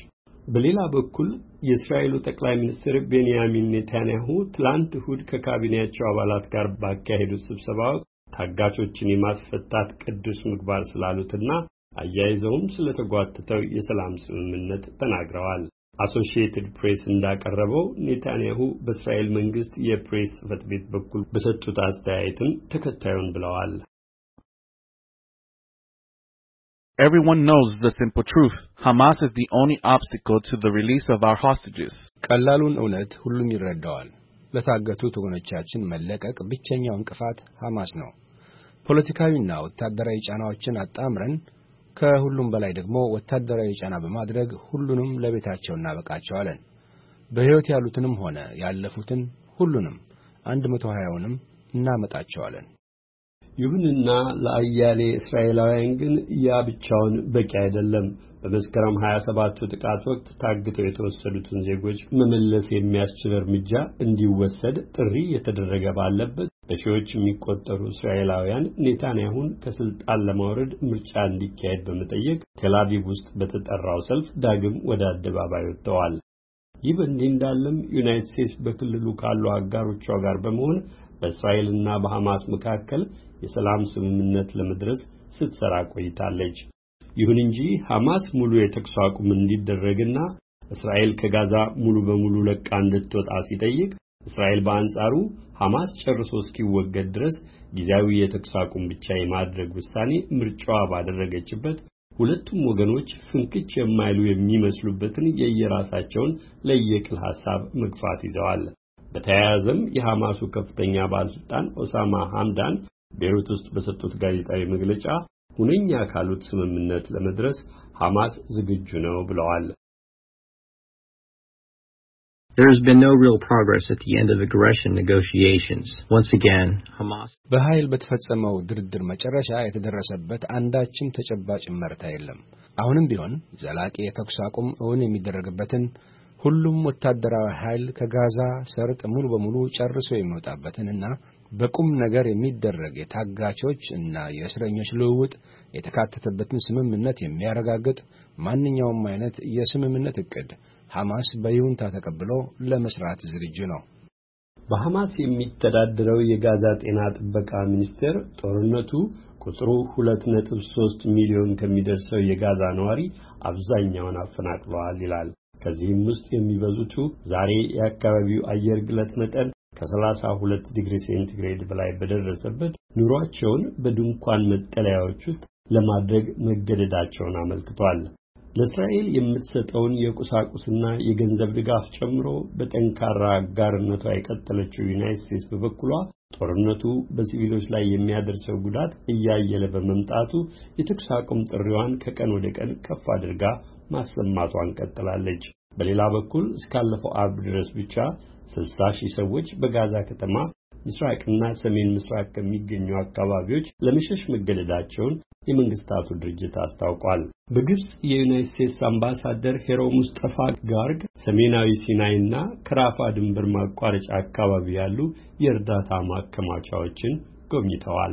በሌላ በኩል የእስራኤሉ ጠቅላይ ሚኒስትር ቤንያሚን ኔታንያሁ ትላንት እሁድ ከካቢኔያቸው አባላት ጋር ባካሄዱት ስብሰባ ታጋቾችን የማስፈታት ቅዱስ ምግባር ስላሉትና አያይዘውም ስለተጓተተው የሰላም ስምምነት ተናግረዋል። አሶሺየትድ ፕሬስ እንዳቀረበው ኔታንያሁ በእስራኤል መንግስት የፕሬስ ጽሕፈት ቤት በኩል በሰጡት አስተያየትም ተከታዩን ብለዋል። Everyone knows the simple truth. Hamas is the only obstacle to the release of our hostages. ቀላሉን እውነት ሁሉም ይረዳዋል። ለታገቱት ወገኖቻችን መለቀቅ ብቸኛው እንቅፋት ሐማስ ነው። ፖለቲካዊና ወታደራዊ ጫናዎችን አጣምረን ከሁሉም በላይ ደግሞ ወታደራዊ ጫና በማድረግ ሁሉንም ለቤታቸው እናበቃቸዋለን። በሕይወት ያሉትንም ሆነ ያለፉትን ሁሉንም አንድ መቶ ሀያውንም እናመጣቸዋለን። ይሁንና ለአያሌ እስራኤላውያን ግን ያ ብቻውን በቂ አይደለም። በመስከረም ሃያ ሰባቱ ጥቃት ወቅት ታግተው የተወሰዱትን ዜጎች መመለስ የሚያስችል እርምጃ እንዲወሰድ ጥሪ የተደረገ ባለበት በሺዎች የሚቆጠሩ እስራኤላውያን ኔታንያሁን ከስልጣን ለማውረድ ምርጫ እንዲካሄድ በመጠየቅ ቴልአቪቭ ውስጥ በተጠራው ሰልፍ ዳግም ወደ አደባባይ ወጥተዋል። ይህ በእንዲህ እንዳለም ዩናይትድ ስቴትስ በክልሉ ካሉ አጋሮቿ ጋር በመሆን በእስራኤልና በሐማስ መካከል የሰላም ስምምነት ለመድረስ ስትሰራ ቆይታለች። ይሁን እንጂ ሐማስ ሙሉ የተኩስ አቁም እንዲደረግና እስራኤል ከጋዛ ሙሉ በሙሉ ለቃ እንድትወጣ ሲጠይቅ፣ እስራኤል በአንጻሩ ሐማስ ጨርሶ እስኪወገድ ድረስ ጊዜያዊ የተኩስ አቁም ብቻ የማድረግ ውሳኔ ምርጫዋ ባደረገችበት ሁለቱም ወገኖች ፍንክች የማይሉ የሚመስሉበትን የየራሳቸውን ለየቅል ሐሳብ መግፋት ይዘዋል። በተያያዘም የሐማሱ ከፍተኛ ባለስልጣን ኦሳማ ሐምዳን ቤሩት ውስጥ በሰጡት ጋዜጣዊ መግለጫ ሁነኛ ካሉት ስምምነት ለመድረስ ሐማስ ዝግጁ ነው ብለዋል። There has been no real progress at the end of aggression negotiations. Once again, Hamas በኃይል በተፈጸመው ድርድር መጨረሻ የተደረሰበት አንዳችም ተጨባጭ መርታ የለም። አሁንም ቢሆን ዘላቂ የተኩስ አቁም እውን የሚደረግበትን ሁሉም ወታደራዊ ኃይል ከጋዛ ሰርጥ ሙሉ በሙሉ ጨርሶ የሚወጣበትንና በቁም ነገር የሚደረግ የታጋቾች እና የእስረኞች ልውውጥ የተካተተበትን ስምምነት የሚያረጋግጥ ማንኛውም አይነት የስምምነት እቅድ ሐማስ በይሁንታ ተቀብሎ ለመስራት ዝግጁ ነው። በሐማስ የሚተዳደረው የጋዛ ጤና ጥበቃ ሚኒስቴር ጦርነቱ ቁጥሩ ሁለት ነጥብ ሶስት ሚሊዮን ከሚደርሰው የጋዛ ነዋሪ አብዛኛውን አፈናቅለዋል ይላል። ከዚህም ውስጥ የሚበዙቱ ዛሬ የአካባቢው አየር ግለት መጠን ከሰላሳ ሁለት ዲግሪ ሴንቲግሬድ በላይ በደረሰበት ኑሯቸውን በድንኳን መጠለያዎች ውስጥ ለማድረግ መገደዳቸውን አመልክቷል። ለእስራኤል የምትሰጠውን የቁሳቁስና የገንዘብ ድጋፍ ጨምሮ በጠንካራ አጋርነቷ የቀጠለችው ዩናይትድ ስቴትስ በበኩሏ ጦርነቱ በሲቪሎች ላይ የሚያደርሰው ጉዳት እያየለ በመምጣቱ የተኩስ አቁም ጥሪዋን ከቀን ወደ ቀን ከፍ አድርጋ ማሰማቷን ቀጥላለች። በሌላ በኩል እስካለፈው አርብ ድረስ ብቻ ስልሳ ሺህ ሰዎች በጋዛ ከተማ ምስራቅና ሰሜን ምስራቅ ከሚገኙ አካባቢዎች ለመሸሽ መገደዳቸውን የመንግስታቱ ድርጅት አስታውቋል። በግብጽ የዩናይትድ ስቴትስ አምባሳደር ሄሮ ሙስጠፋ ጋርግ ሰሜናዊ ሲናይና ከራፋ ድንበር ማቋረጫ አካባቢ ያሉ የእርዳታ ማከማቻዎችን ጎብኝተዋል።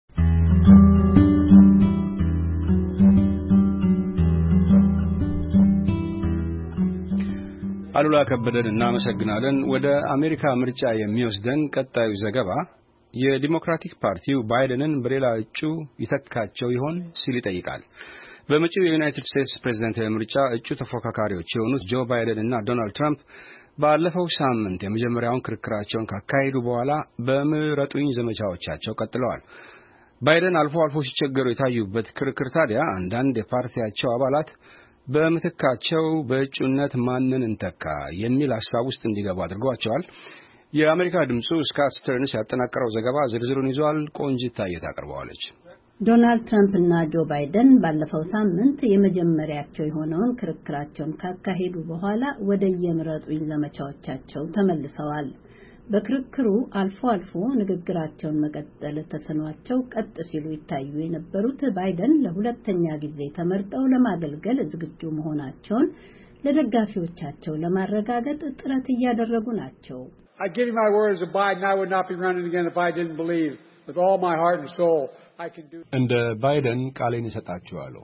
አሉላ ከበደን እናመሰግናለን። ወደ አሜሪካ ምርጫ የሚወስደን ቀጣዩ ዘገባ የዲሞክራቲክ ፓርቲው ባይደንን በሌላ እጩ ይተካቸው ይሆን ሲል ይጠይቃል። በመጪው የዩናይትድ ስቴትስ ፕሬዝዳንታዊ ምርጫ እጩ ተፎካካሪዎች የሆኑት ጆ ባይደን እና ዶናልድ ትራምፕ ባለፈው ሳምንት የመጀመሪያውን ክርክራቸውን ካካሄዱ በኋላ በምረጡኝ ዘመቻዎቻቸው ቀጥለዋል። ባይደን አልፎ አልፎ ሲቸገሩ የታዩበት ክርክር ታዲያ አንዳንድ የፓርቲያቸው አባላት በምትካቸው በእጩነት ማንን እንተካ የሚል ሐሳብ ውስጥ እንዲገቡ አድርጓቸዋል። የአሜሪካ ድምጹ ስካት ስተርንስ ያጠናቀረው ዘገባ ዝርዝሩን ይዟል። ቆንጂት ታየት አቀርበዋለች። ዶናልድ ትራምፕ እና ጆ ባይደን ባለፈው ሳምንት የመጀመሪያቸው የሆነውን ክርክራቸውን ካካሄዱ በኋላ ወደ የምረጡኝ ዘመቻዎቻቸው ተመልሰዋል። በክርክሩ አልፎ አልፎ ንግግራቸውን መቀጠል ተስኗቸው ቀጥ ሲሉ ይታዩ የነበሩት ባይደን ለሁለተኛ ጊዜ ተመርጠው ለማገልገል ዝግጁ መሆናቸውን ለደጋፊዎቻቸው ለማረጋገጥ ጥረት እያደረጉ ናቸው። I give you my word as a Biden, I would not be running again if I didn't believe with all my heart and soul I can do. እንደ ባይደን ቃሌን እሰጣችኋለሁ።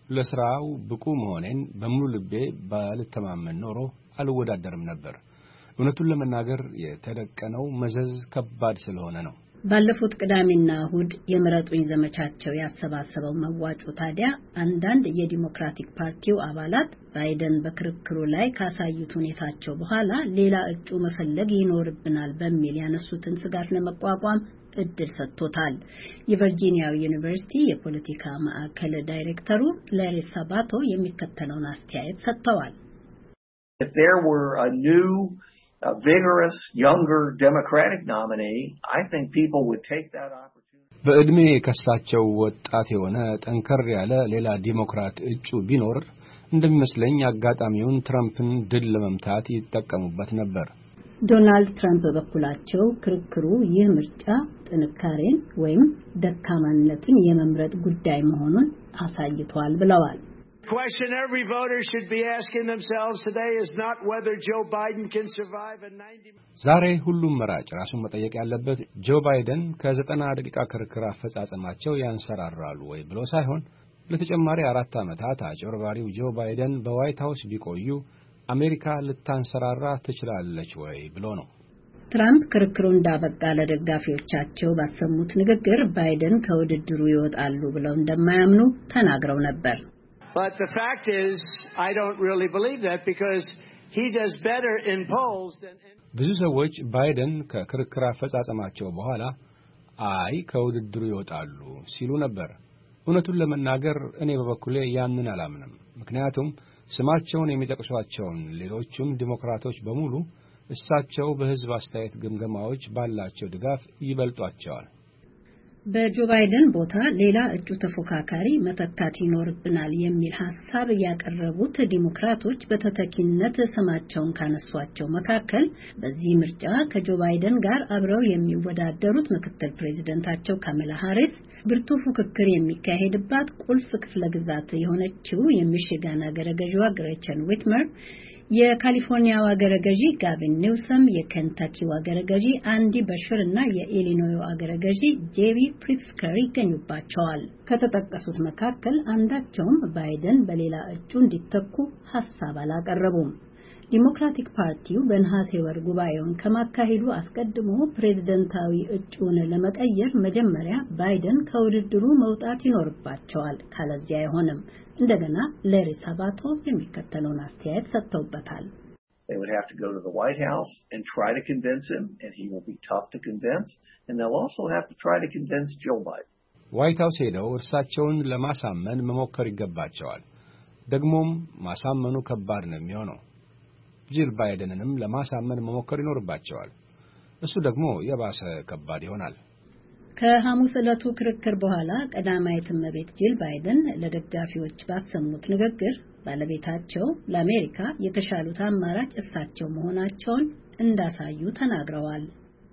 ለስራው ብቁ መሆኔን በሙሉ ልቤ ባልተማመን ኖሮ አልወዳደርም ነበር። እውነቱን ለመናገር የተደቀነው መዘዝ ከባድ ስለሆነ ነው። ባለፉት ቅዳሜና እሁድ የምረጡኝ ዘመቻቸው ያሰባሰበው መዋጮ ታዲያ አንዳንድ የዲሞክራቲክ ፓርቲው አባላት ባይደን በክርክሩ ላይ ካሳዩት ሁኔታቸው በኋላ ሌላ እጩ መፈለግ ይኖርብናል በሚል ያነሱትን ስጋት ለመቋቋም እድል ሰጥቶታል። የቨርጂኒያው ዩኒቨርሲቲ የፖለቲካ ማዕከል ዳይሬክተሩ ላሪ ሳባቶ የሚከተለውን አስተያየት ሰጥተዋል። If there were a new a vigorous younger democratic nominee, I think people would take that opportunity. በእድሜ ከሳቸው ወጣት የሆነ ጠንከር ያለ ሌላ ዲሞክራት እጩ ቢኖር እንደሚመስለኝ አጋጣሚውን ትራምፕን ድል ለመምታት ይጠቀሙበት ነበር። ዶናልድ ትራምፕ በበኩላቸው ክርክሩ ይህ ምርጫ ጥንካሬን ወይም ደካማነትን የመምረጥ ጉዳይ መሆኑን አሳይቷል ብለዋል። The question every voter should be asking themselves today is not whether Joe Biden can survive a ninety ዛሬ ሁሉም መራጭ ራሱን መጠየቅ ያለበት ጆ ባይደን ከዘጠና ደቂቃ ክርክር አፈጻጸማቸው ያንሰራራሉ ወይ ብሎ ሳይሆን ለተጨማሪ አራት ዓመታት አጭበርባሪው ጆ ባይደን በዋይት ሃውስ ቢቆዩ አሜሪካ ልታንሰራራ ትችላለች ወይ ብሎ ነው። ትራምፕ ክርክሩ እንዳበቃ ለደጋፊዎቻቸው ባሰሙት ንግግር ባይደን ከውድድሩ ይወጣሉ ብለው እንደማያምኑ ተናግረው ነበር። But the fact is, I don't really believe that because he does better in polls than ብዙ ሰዎች ባይደን ከክርክር አፈጻጸማቸው በኋላ አይ ከውድድሩ ይወጣሉ ሲሉ ነበር። እውነቱን ለመናገር እኔ በበኩሌ ያንን አላምንም። ምክንያቱም ስማቸውን የሚጠቅሷቸውን ሌሎችም ዲሞክራቶች በሙሉ እሳቸው በህዝብ አስተያየት ግምገማዎች ባላቸው ድጋፍ ይበልጧቸዋል። በጆ ባይደን ቦታ ሌላ እጩ ተፎካካሪ መተካት ይኖርብናል የሚል ሐሳብ ያቀረቡት ዲሞክራቶች በተተኪነት ስማቸውን ካነሷቸው መካከል በዚህ ምርጫ ከጆ ባይደን ጋር አብረው የሚወዳደሩት ምክትል ፕሬዝዳንታቸው ካማላ ሃሪስ፣ ብርቱ ፉክክር የሚካሄድባት ቁልፍ ክፍለ ግዛት የሆነችው የሚሽጋን አገረ ገዢዋ ግሬቸን ዊትመር፣ የካሊፎርኒያው አገረ ገዢ ጋቪን ኒውሰም፣ የኬንታኪው አገረ ገዢ አንዲ በሽር እና የኢሊኖዩ አገረ ገዢ ጄቢ ፕሪትስከር ይገኙባቸዋል። ከተጠቀሱት መካከል አንዳቸውም ባይደን በሌላ እጩ እንዲተኩ ሐሳብ አላቀረቡም። ዲሞክራቲክ ፓርቲው በነሐሴ ወር ጉባኤውን ከማካሄዱ አስቀድሞ ፕሬዝዳንታዊ እጩን ለመቀየር መጀመሪያ ባይደን ከውድድሩ መውጣት ይኖርባቸዋል፣ ካለዚያ አይሆንም። እንደገና ላሪ ሳባቶ የሚከተለውን አስተያየት ሰጥተውበታል። They would have to go to the White House and try to convince him, and he will be tough to convince, and they'll also have to try to convince Joe Biden. ዋይት ሃውስ ሄደው እርሳቸውን ለማሳመን መሞከር ይገባቸዋል። ደግሞም ማሳመኑ ከባድ ነው የሚሆነው። ጂል ባይደንንም ለማሳመን መሞከር ይኖርባቸዋል። እሱ ደግሞ የባሰ ከባድ ይሆናል። ከሐሙስ ዕለቱ ክርክር በኋላ ቀዳማዊት እመቤት ጂል ባይደን ለደጋፊዎች ባሰሙት ንግግር ባለቤታቸው ለአሜሪካ የተሻሉት አማራጭ እሳቸው መሆናቸውን እንዳሳዩ ተናግረዋል።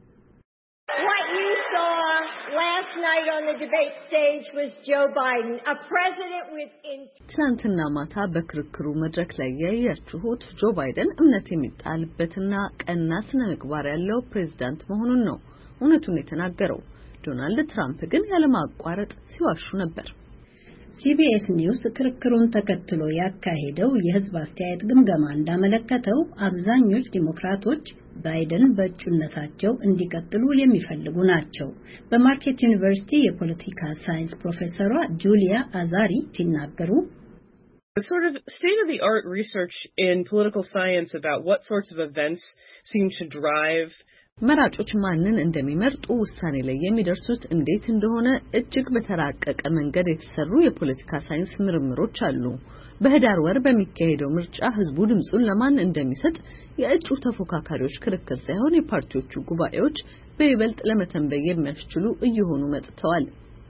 What you saw last night on the debate stage was Joe Biden, a president with ትናንትና ማታ በክርክሩ መድረክ ላይ ያያችሁት ጆ ባይደን እምነት የሚጣልበትና ቀና ስነ ምግባር ያለው ፕሬዝዳንት መሆኑን ነው እውነቱን የተናገረው። ዶናልድ ትራምፕ ግን ያለማቋረጥ ሲዋሹ ነበር። ሲቢኤስ ኒውስ ክርክሩን ተከትሎ ያካሄደው የህዝብ አስተያየት ግምገማ እንዳመለከተው አብዛኞቹ ዲሞክራቶች ባይደን በእጩነታቸው እንዲቀጥሉ የሚፈልጉ ናቸው። በማርኬት ዩኒቨርሲቲ የፖለቲካ ሳይንስ ፕሮፌሰሯ ጁሊያ አዛሪ ሲናገሩ The sort of state-of-the-art research in political science about what sorts of events seem to drive መራጮች ማንን እንደሚመርጡ ውሳኔ ላይ የሚደርሱት እንዴት እንደሆነ እጅግ በተራቀቀ መንገድ የተሰሩ የፖለቲካ ሳይንስ ምርምሮች አሉ። በህዳር ወር በሚካሄደው ምርጫ ህዝቡ ድምጹን ለማን እንደሚሰጥ የእጩ ተፎካካሪዎች ክርክር ሳይሆን የፓርቲዎቹ ጉባኤዎች በይበልጥ ለመተንበይ የሚያስችሉ እየሆኑ መጥተዋል።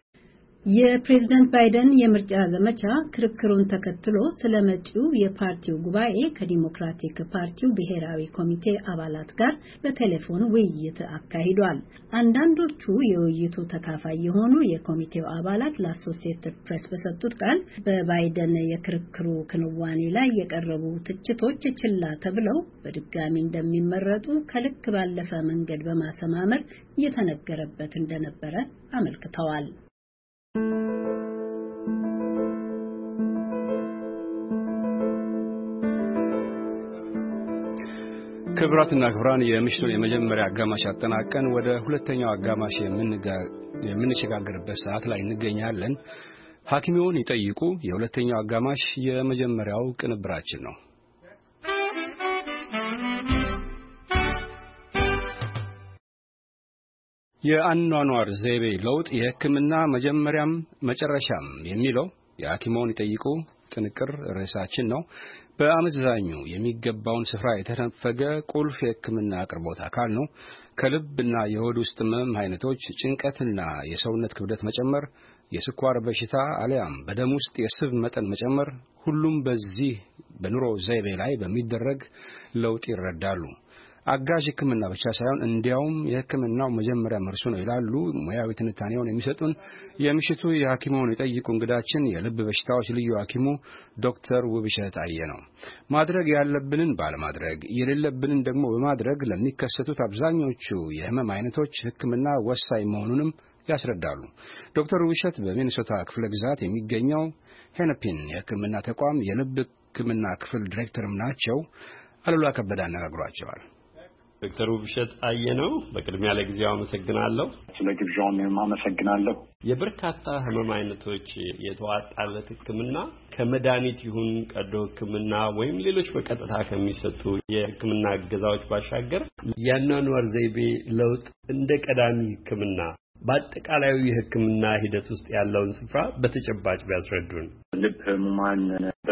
የፕሬዝዳንት ባይደን የምርጫ ዘመቻ ክርክሩን ተከትሎ ስለመጪው የፓርቲው ጉባኤ ከዲሞክራቲክ ፓርቲው ብሔራዊ ኮሚቴ አባላት ጋር በቴሌፎን ውይይት አካሂዷል። አንዳንዶቹ የውይይቱ ተካፋይ የሆኑ የኮሚቴው አባላት ለአሶሲኤትድ ፕሬስ በሰጡት ቃል በባይደን የክርክሩ ክንዋኔ ላይ የቀረቡ ትችቶች ችላ ተብለው በድጋሚ እንደሚመረጡ ከልክ ባለፈ መንገድ በማሰማመር እየተነገረበት እንደነበረ አመልክተዋል። ክብራትና ክብራን የምሽቱን የመጀመሪያ አጋማሽ አጠናቀን ወደ ሁለተኛው አጋማሽ የምንሸጋገርበት ሰዓት ላይ እንገኛለን። ሐኪሙን ይጠይቁ የሁለተኛው አጋማሽ የመጀመሪያው ቅንብራችን ነው። የአኗኗር ዘይቤ ለውጥ የሕክምና መጀመሪያም መጨረሻም የሚለው የሐኪሙን ይጠይቁ ጥንቅር ርዕሳችን ነው። በአመዛኙ የሚገባውን ስፍራ የተነፈገ ቁልፍ የሕክምና አቅርቦት አካል ነው። ከልብና የሆድ ውስጥ ህመም አይነቶች፣ ጭንቀትና የሰውነት ክብደት መጨመር፣ የስኳር በሽታ አለያም በደም ውስጥ የስብ መጠን መጨመር ሁሉም በዚህ በኑሮ ዘይቤ ላይ በሚደረግ ለውጥ ይረዳሉ። አጋዥ ሕክምና ብቻ ሳይሆን እንዲያውም የሕክምናው መጀመሪያ መርሱ ነው ይላሉ ሙያዊ ትንታኔውን የሚሰጡን የምሽቱ የሐኪሙን ይጠይቁ እንግዳችን የልብ በሽታዎች ልዩ ሐኪሙ ዶክተር ውብሸት አየነው። ማድረግ ያለብንን ባለማድረግ የሌለብንን ደግሞ በማድረግ ለሚከሰቱት አብዛኞቹ የህመም አይነቶች ሕክምና ወሳኝ መሆኑንም ያስረዳሉ። ዶክተር ውብሸት በሚኒሶታ ክፍለ ግዛት የሚገኘው ሄነፒን የሕክምና ተቋም የልብ ሕክምና ክፍል ዲሬክተርም ናቸው። አሉላ ከበደ አነጋግሯቸዋል። ዶክተር ውብሸት አየነው በቅድሚያ ለጊዜው አመሰግናለሁ። ስለግብዣውም አመሰግናለሁ። የበርካታ ህመም አይነቶች የተዋጣለት ሕክምና ከመድኃኒት ይሁን ቀዶ ሕክምና ወይም ሌሎች በቀጥታ ከሚሰጡ የሕክምና እገዛዎች ባሻገር የአኗኗር ዘይቤ ለውጥ እንደ ቀዳሚ ሕክምና በአጠቃላዩ የሕክምና ሂደት ውስጥ ያለውን ስፍራ በተጨባጭ ቢያስረዱን። ልብ ህሙማን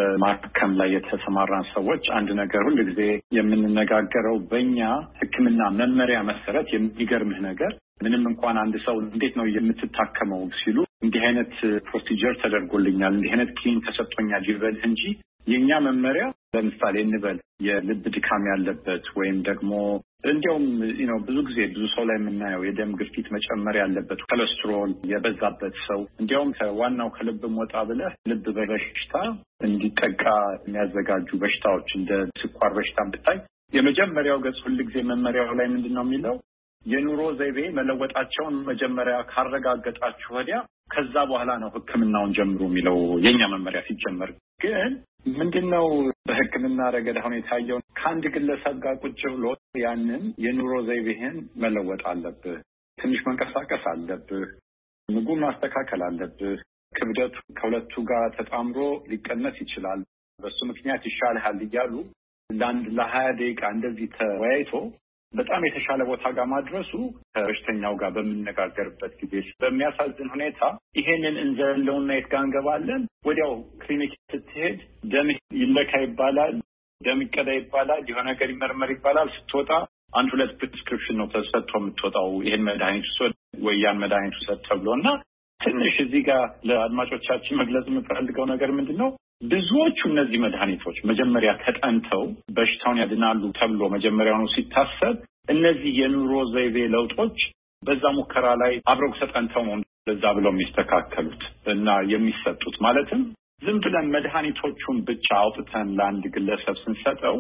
በማከም ላይ የተሰማራን ሰዎች አንድ ነገር ሁሉ ጊዜ የምንነጋገረው በእኛ ሕክምና መመሪያ መሰረት የሚገርምህ ነገር ምንም እንኳን አንድ ሰው እንዴት ነው የምትታከመው ሲሉ እንዲህ አይነት ፕሮሲጀር ተደርጎልኛል እንዲህ አይነት ክሊን ተሰጥቶኛል ይበልህ እንጂ የኛ መመሪያ ለምሳሌ እንበል የልብ ድካም ያለበት ወይም ደግሞ እንዲያውም ነው ብዙ ጊዜ ብዙ ሰው ላይ የምናየው የደም ግፊት መጨመር ያለበት ኮሌስትሮል የበዛበት ሰው እንዲያውም ከዋናው ከልብ ወጣ ብለህ ልብ በሽታ እንዲጠቃ የሚያዘጋጁ በሽታዎች እንደ ስኳር በሽታ ብታይ የመጀመሪያው ገጽ ሁሉ ጊዜ መመሪያው ላይ ምንድነው የሚለው የኑሮ ዘይቤ መለወጣቸውን መጀመሪያ ካረጋገጣችሁ ወዲያ ከዛ በኋላ ነው ሕክምናውን ጀምሩ የሚለው የኛ መመሪያ ሲጀመር። ግን ምንድነው በሕክምና ረገድ አሁን የታየው ከአንድ ግለሰብ ጋር ቁጭ ብሎ ያንን የኑሮ ዘይቤህን መለወጥ አለብህ፣ ትንሽ መንቀሳቀስ አለብህ፣ ምግብ ማስተካከል አለብህ፣ ክብደቱ ከሁለቱ ጋር ተጣምሮ ሊቀነስ ይችላል፣ በሱ ምክንያት ይሻልሃል እያሉ ለአንድ ለሀያ ደቂቃ እንደዚህ ተወያይቶ በጣም የተሻለ ቦታ ጋር ማድረሱ ከበሽተኛው ጋር በምንነጋገርበት ጊዜ በሚያሳዝን ሁኔታ ይሄንን እንዘለውና የት ጋር እንገባለን። ወዲያው ክሊኒክ ስትሄድ ደም ይለካ ይባላል፣ ደም ይቀዳ ይባላል፣ የሆነ ነገር ይመርመር ይባላል። ስትወጣ አንድ ሁለት ፕሪስክሪፕሽን ነው ተሰጥቶ የምትወጣው ይሄን መድኃኒት ውሰድ ወይ ያን መድኃኒት ውሰድ ተብሎና ትንሽ እዚህ ጋር ለአድማጮቻችን መግለጽ የምፈልገው ነገር ምንድነው ብዙዎቹ እነዚህ መድኃኒቶች መጀመሪያ ተጠንተው በሽታውን ያድናሉ ተብሎ መጀመሪያውኑ ሲታሰብ እነዚህ የኑሮ ዘይቤ ለውጦች በዛ ሙከራ ላይ አብረው ተጠንተው ነው ለዛ ብለው የሚስተካከሉት እና የሚሰጡት። ማለትም ዝም ብለን መድኃኒቶቹን ብቻ አውጥተን ለአንድ ግለሰብ ስንሰጠው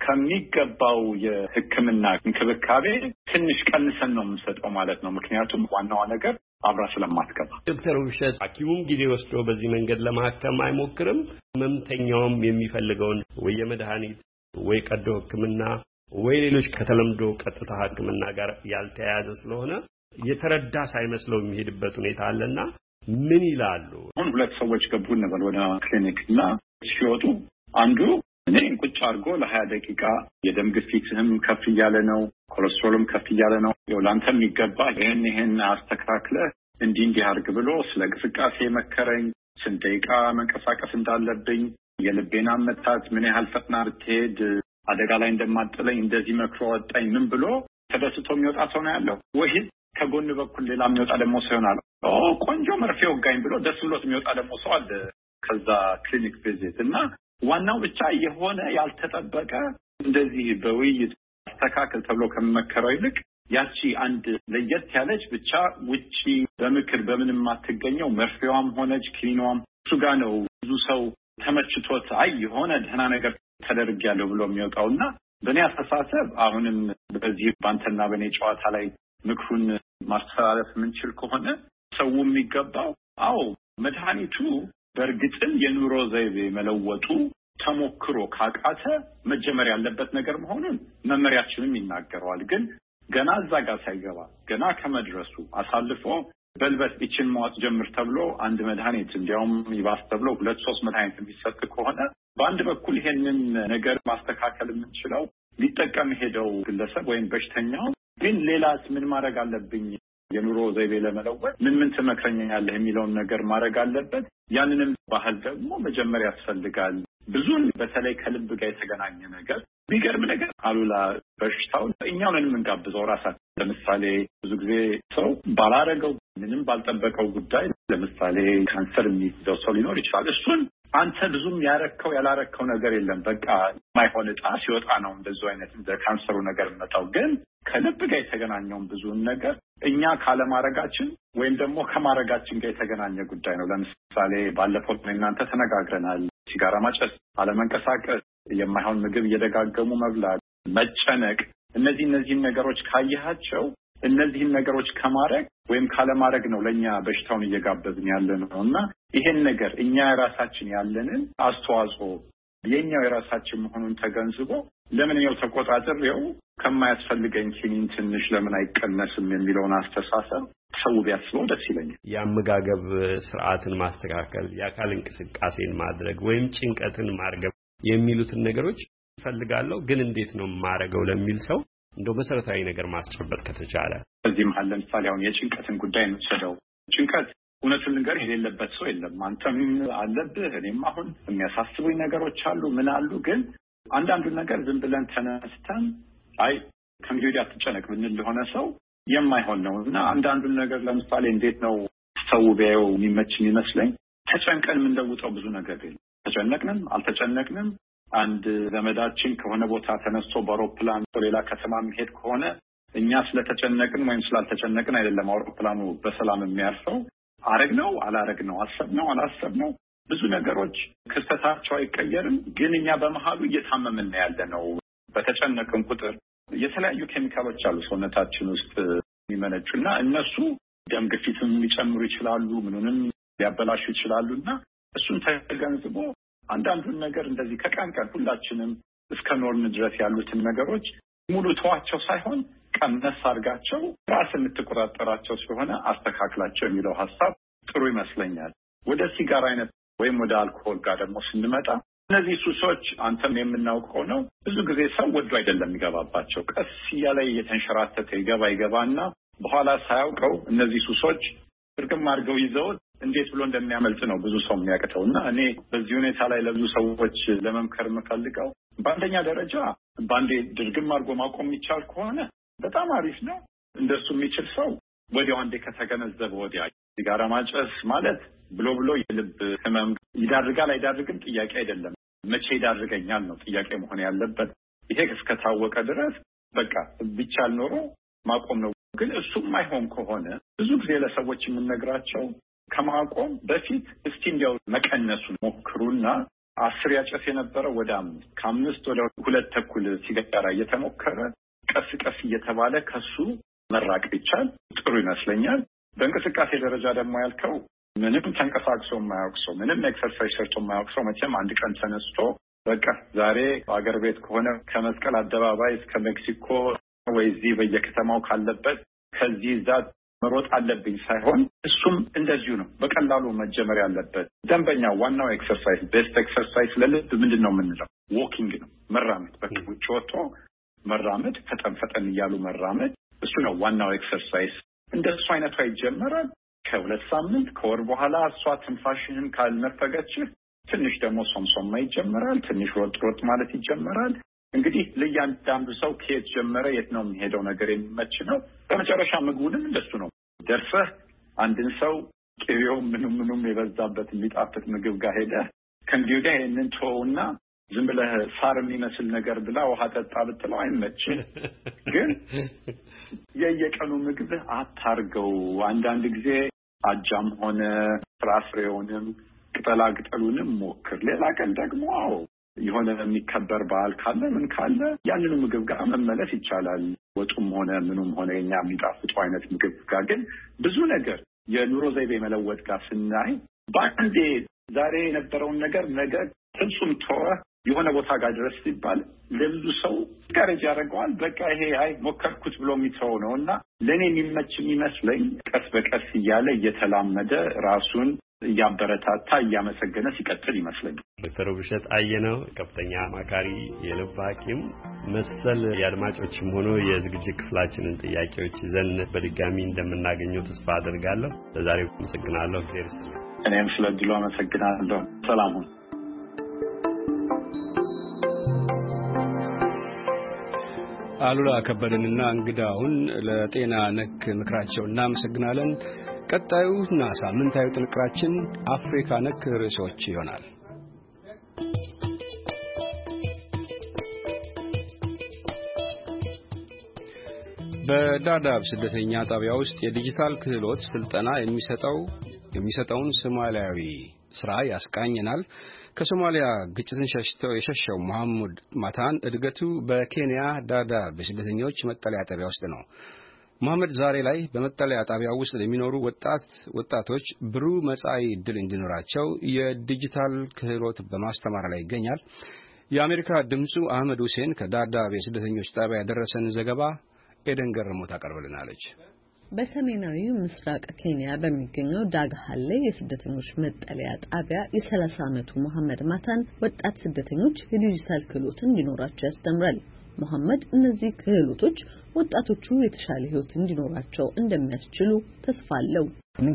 ከሚገባው የሕክምና እንክብካቤ ትንሽ ቀንሰን ነው የምንሰጠው ማለት ነው። ምክንያቱም ዋናው ነገር አብራ ስለማትገባ። ዶክተር ውብሸት ሐኪሙም ጊዜ ወስዶ በዚህ መንገድ ለማከም አይሞክርም። ህመምተኛውም የሚፈልገውን ወይ የመድኃኒት ወይ ቀዶ ሕክምና ወይ ሌሎች ከተለምዶ ቀጥታ ሕክምና ጋር ያልተያያዘ ስለሆነ የተረዳ ሳይመስለው የሚሄድበት ሁኔታ አለና ምን ይላሉ? አሁን ሁለት ሰዎች ገቡ እንበል ወደ ክሊኒክ እና ሲወጡ አንዱ እኔ ቁጭ አድርጎ ለሀያ ደቂቃ የደም ግፊትህም ከፍ እያለ ነው፣ ኮሌስትሮልም ከፍ እያለ ነው፣ ለአንተ የሚገባ ይሄን ይሄን አስተካክለህ እንዲህ እንዲህ አድርግ ብሎ ስለ እንቅስቃሴ መከረኝ፣ ስንት ደቂቃ መንቀሳቀስ እንዳለብኝ፣ የልቤን አመታት ምን ያህል ፈጥና ብትሄድ አደጋ ላይ እንደማጥለኝ እንደዚህ መክሮ ወጣኝ ምን ብሎ ተደስቶ የሚወጣ ሰው ነው ያለው። ወይ ከጎን በኩል ሌላ የሚወጣ ደግሞ ሰው ይሆናል። ኦ ቆንጆ መርፌ ወጋኝ ብሎ ደስ ብሎት የሚወጣ ደግሞ ሰው አለ ከዛ ክሊኒክ ቪዚት። እና ዋናው ብቻ የሆነ ያልተጠበቀ እንደዚህ በውይይት አስተካከል ተብሎ ከመከረው ይልቅ ያቺ አንድ ለየት ያለች ብቻ ውጪ በምክር በምንም ማትገኘው መርፌዋም ሆነች ክሊኒዋም እሱ ጋር ነው ብዙ ሰው ተመችቶት አይ የሆነ ደህና ነገር ተደርጊያለሁ ብሎ የሚወጣውና በእኔ አስተሳሰብ አሁንም በዚህ ባንተና በእኔ ጨዋታ ላይ ምክሩን ማስተላለፍ የምንችል ከሆነ ሰው የሚገባው አዎ መድኃኒቱ በእርግጥም የኑሮ ዘይቤ መለወጡ ተሞክሮ ካቃተ መጀመር ያለበት ነገር መሆኑን መመሪያችንም ይናገራል። ግን ገና እዛ ጋር ሳይገባ ገና ከመድረሱ አሳልፎ በልበት እቺን ማዋጥ ጀምር ተብሎ አንድ መድኃኒት እንዲያውም ይባስ ተብሎ ሁለት ሶስት መድኃኒት ቢሰጥ ከሆነ በአንድ በኩል ይሄንን ነገር ማስተካከል የምንችለው ሊጠቀም ሄደው ግለሰብ ወይም በሽተኛው ግን ሌላስ ምን ማድረግ አለብኝ የኑሮ ዘይቤ ለመለወጥ ምን ምን ትመክረኛለህ የሚለውን ነገር ማድረግ አለበት። ያንንም ባህል ደግሞ መጀመሪያ ያስፈልጋል። ብዙን በተለይ ከልብ ጋር የተገናኘ ነገር ቢገርም ነገር አሉላ በሽታው እኛው ነን የምንጋብዘው ራሳችን። ለምሳሌ ብዙ ጊዜ ሰው ባላረገው ምንም ባልጠበቀው ጉዳይ ለምሳሌ ካንሰር የሚይዘው ሰው ሊኖር ይችላል። እሱን አንተ ብዙም ያረከው ያላረከው ነገር የለም። በቃ ማይሆን ዕጣ ሲወጣ ነው እንደዚህ አይነት እንደ ካንሰሩ ነገር መጣው። ግን ከልብ ጋር የተገናኘውን ብዙውን ነገር እኛ ካለማረጋችን ወይም ደግሞ ከማረጋችን ጋር የተገናኘ ጉዳይ ነው። ለምሳሌ ባለፈው እናንተ ተነጋግረናል። ሲጋራ ማጨስ፣ አለመንቀሳቀስ፣ የማይሆን ምግብ እየደጋገሙ መብላት፣ መጨነቅ፣ እነዚህ እነዚህ ነገሮች ካያቸው እነዚህን ነገሮች ከማረግ ወይም ካለማረግ ነው ለኛ በሽታውን እየጋበዝን ያለነውና ይሄን ነገር እኛ የራሳችን ያለንን አስተዋጽኦ የኛው የራሳችን መሆኑን ተገንዝቦ ለምን ነው ተቆጣጥሬው ከማያስፈልገኝ ኪኒን ትንሽ ለምን አይቀነስም የሚለውን አስተሳሰብ ሰው ቢያስበው ደስ ይለኛል። የአመጋገብ ስርዓትን ማስተካከል፣ የአካል እንቅስቃሴን ማድረግ ወይም ጭንቀትን ማርገብ የሚሉትን ነገሮች ፈልጋለሁ ግን እንዴት ነው ማረገው ለሚል ሰው እንደው መሰረታዊ ነገር ማስጨበጥ ከተቻለ እዚህ መሀል ለምሳሌ አሁን የጭንቀትን ጉዳይ እንወስደው። ጭንቀት እውነቱን ነገር የሌለበት ሰው የለም። አንተም አለብህ እኔም አሁን የሚያሳስቡኝ ነገሮች አሉ ምን አሉ። ግን አንዳንዱ ነገር ዝም ብለን ተነስተን አይ ከእንግዲህ ወዲያ አትጨነቅ ብንል ለሆነ ሰው የማይሆን ነውና አንዳንዱን ነገር ለምሳሌ እንዴት ነው ሰው ቢያየው የሚመች የሚመስለኝ ተጨንቀን የምንለውጠው ብዙ ነገር የለም። ተጨነቅንም አልተጨነቅንም አንድ ዘመዳችን ከሆነ ቦታ ተነስቶ በአውሮፕላን ሌላ ከተማ መሄድ ከሆነ እኛ ስለተጨነቅን ወይም ስላልተጨነቅን አይደለም አውሮፕላኑ በሰላም የሚያርፈው። አረግነው አላረግነው አሰብነው አላሰብነው ብዙ ነገሮች ክስተታቸው አይቀየርም። ግን እኛ በመሃሉ እየታመምን ያለነው በተጨነቅን ቁጥር የተለያዩ ኬሚካሎች አሉ ሰውነታችን ውስጥ የሚመነጩና እነሱ ደም ግፊትን ሊጨምሩ ይችላሉ፣ ምንንም ሊያበላሹ ይችላሉና እሱን ተገንዝቦ አንዳንዱን ነገር እንደዚህ ከቀን ቀን ሁላችንም እስከ ኖርን ድረስ ያሉትን ነገሮች ሙሉ ተዋቸው ሳይሆን ቀነስ አድርጋቸው ራስን የምትቆጣጠራቸው ስለሆነ አስተካክላቸው የሚለው ሐሳብ ጥሩ ይመስለኛል። ወደ ሲጋራ አይነት ወይም ወደ አልኮሆል ጋር ደግሞ ስንመጣ እነዚህ ሱሶች አንተም የምናውቀው ነው። ብዙ ጊዜ ሰው ወዶ አይደለም የሚገባባቸው። ቀስ እያለ እየተንሸራተተ ይገባ ይገባና በኋላ ሳያውቀው እነዚህ ሱሶች እርግም አድርገው ይዘውት እንዴት ብሎ እንደሚያመልጥ ነው ብዙ ሰው የሚያቅተውና እኔ በዚህ ሁኔታ ላይ ለብዙ ሰዎች ለመምከር የምፈልገው በአንደኛ ደረጃ ባንዴ ድርግም አድርጎ ማቆም የሚቻል ከሆነ በጣም አሪፍ ነው። እንደሱ የሚችል ሰው ወዲያው አንዴ ከተገነዘበ ወዲያ ሲጋራ ማጨስ ማለት ብሎ ብሎ የልብ ህመም ይዳርጋል አይዳርግም ጥያቄ አይደለም። መቼ ይዳርገኛል ነው ጥያቄ መሆን ያለበት። ይሄ እስከታወቀ ድረስ በቃ ቢቻል ኖሮ ማቆም ነው። ግን እሱም ማይሆን ከሆነ ብዙ ጊዜ ለሰዎች የምንነግራቸው ከማቆም በፊት እስቲ እንዲያው መቀነሱን ሞክሩና አስር ያጨስ የነበረ ወደ አምስት ከአምስት ወደ ሁለት ተኩል ሲጋራ እየተሞከረ ቀስ ቀስ እየተባለ ከሱ መራቅ ይቻል ጥሩ ይመስለኛል። በእንቅስቃሴ ደረጃ ደግሞ ያልከው ምንም ተንቀሳቅሶ የማያውቅ ሰው ምንም ኤክሰርሳይዝ ሰርቶ የማያውቅ ሰው መቼም አንድ ቀን ተነስቶ በቃ ዛሬ አገር ቤት ከሆነ ከመስቀል አደባባይ እስከ ሜክሲኮ ወይ እዚህ በየከተማው ካለበት ከዚህ ዛት መሮጥ አለብኝ ሳይሆን እሱም እንደዚሁ ነው በቀላሉ መጀመር ያለበት። ደንበኛ ዋናው ኤክሰርሳይዝ ቤስት ኤክሰርሳይዝ ለልብ ምንድነው የምንለው ዎኪንግ ነው፣ መራመድ። በቃ ውጭ ወጥቶ መራመድ፣ ፈጠን ፈጠን እያሉ መራመድ እሱ ነው ዋናው ኤክሰርሳይዝ። እንደሱ አይነቱ ይጀመራል። ከሁለት ሳምንት ከወር በኋላ እሷ ትንፋሽህን ካልነፈገችህ ትንሽ ደግሞ ሶምሶማ ይጀመራል፣ ትንሽ ሮጥ ሮጥ ማለት ይጀመራል። እንግዲህ ለእያንዳንዱ ሰው ከየት ጀመረ የት ነው የሚሄደው ነገር የሚመች ነው። በመጨረሻ ምግቡንም እንደሱ ነው። ደርሰህ አንድን ሰው ቅቤው ምንም ምንም የበዛበት የሚጣፍጥ ምግብ ጋር ሄደህ ከእንዲሁ ጋር ይህንን ተወውና ዝም ብለህ ሳር የሚመስል ነገር ብላ ውሃ ጠጣ ብትለው አይመችም። ግን የየቀኑ ምግብህ አታርገው። አንዳንድ ጊዜ አጃም ሆነ ፍራፍሬውንም ቅጠላ ቅጠሉንም ሞክር። ሌላ ቀን ደግሞ አዎ የሆነ የሚከበር በዓል ካለ ምን ካለ ያንኑ ምግብ ጋር መመለስ ይቻላል። ወጡም ሆነ ምኑም ሆነ የኛ የሚጣፍጡ አይነት ምግብ ጋር ግን ብዙ ነገር የኑሮ ዘይቤ መለወጥ ጋር ስናይ በአንዴ ዛሬ የነበረውን ነገር ነገ ፍጹም ተወ የሆነ ቦታ ጋር ድረስ ሲባል ለብዙ ሰው ጋርጅ ያደርገዋል። በቃ ይሄ አይ ሞከርኩት ብሎ የሚተው ነውና ለኔ የሚመች የሚመስለኝ ቀስ በቀስ እያለ እየተላመደ ራሱን እያበረታታ እያመሰገነ ሲቀጥል ይመስለኛል። ዶክተር ውብሸት አየነው ከፍተኛ አማካሪ የልብ ሐኪም መሰል የአድማጮችም ሆኖ የዝግጅት ክፍላችንን ጥያቄዎች ይዘን በድጋሚ እንደምናገኘው ተስፋ አደርጋለሁ። ለዛሬው አመሰግናለሁ። እግዚአብሔር ይስጥልኝ። እኔም ስለድሉ አመሰግናለሁ። ሰላም ሁኑ። አሉላ ከበደንና እንግዳውን ለጤና ነክ ምክራቸው እናመሰግናለን። ቀጣዩና ሳምንታዊ ጥንቅራችን አፍሪካ ነክ ርዕሶች ይሆናል። በዳዳብ ስደተኛ ጣቢያ ውስጥ የዲጂታል ክህሎት ስልጠና የሚሰጠው የሚሰጠውን ሶማሊያዊ ስራ ያስቃኘናል። ከሶማሊያ ግጭትን ሸሽተው የሸሸው መሐመድ ማታን እድገቱ በኬንያ ዳዳብ በስደተኞች መጠለያ ጣቢያ ውስጥ ነው። መሐመድ ዛሬ ላይ በመጠለያ ጣቢያው ውስጥ ለሚኖሩ ወጣት ወጣቶች ብሩህ መጻኢ ዕድል እንዲኖራቸው የዲጂታል ክህሎት በማስተማር ላይ ይገኛል። የአሜሪካ ድምጹ አህመድ ሁሴን ከዳዳብ የስደተኞች ጣቢያ ያደረሰን ዘገባ ኤደን ገረሞት አቀርብልናለች። በሰሜናዊ ምስራቅ ኬንያ በሚገኘው ዳግሃሌ የስደተኞች መጠለያ ጣቢያ የ30 ዓመቱ መሐመድ ማታን ወጣት ስደተኞች የዲጂታል ክህሎት እንዲኖራቸው ያስተምራል። መሐመድ እነዚህ ክህሎቶች ወጣቶቹ የተሻለ ህይወት እንዲኖራቸው እንደሚያስችሉ ተስፋ አለው።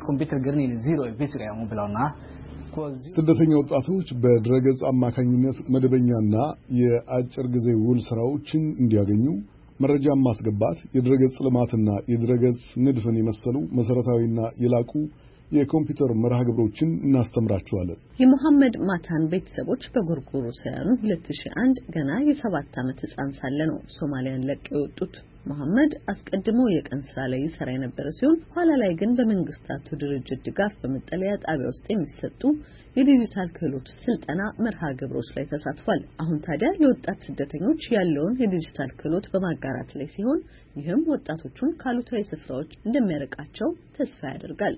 ስደተኛ ወጣቶች በድረገጽ አማካኝነት መደበኛና የአጭር ጊዜ ውል ስራዎችን እንዲያገኙ መረጃን ማስገባት፣ የድረገጽ ልማትና የድረገጽ ንድፍን የመሰሉ መሰረታዊና የላቁ የኮምፒውተር መርሃ ግብሮችን እናስተምራቸዋለን። የመሐመድ ማታን ቤተሰቦች በጎርጎሮሳውያኑ ሁለት ሺህ አንድ ገና የሰባት ዓመት ህፃን ሳለ ነው ሶማሊያን ለቀው የወጡት። መሐመድ አስቀድሞ የቀን ስራ ላይ ይሰራ የነበረ ሲሆን ኋላ ላይ ግን በመንግስታቱ ድርጅት ድጋፍ በመጠለያ ጣቢያ ውስጥ የሚሰጡ የዲጂታል ክህሎት ስልጠና መርሃ ግብሮች ላይ ተሳትፏል። አሁን ታዲያ ለወጣት ስደተኞች ያለውን የዲጂታል ክህሎት በማጋራት ላይ ሲሆን ይህም ወጣቶቹን ካሉታዊ ስፍራዎች እንደሚያርቃቸው ተስፋ ያደርጋል።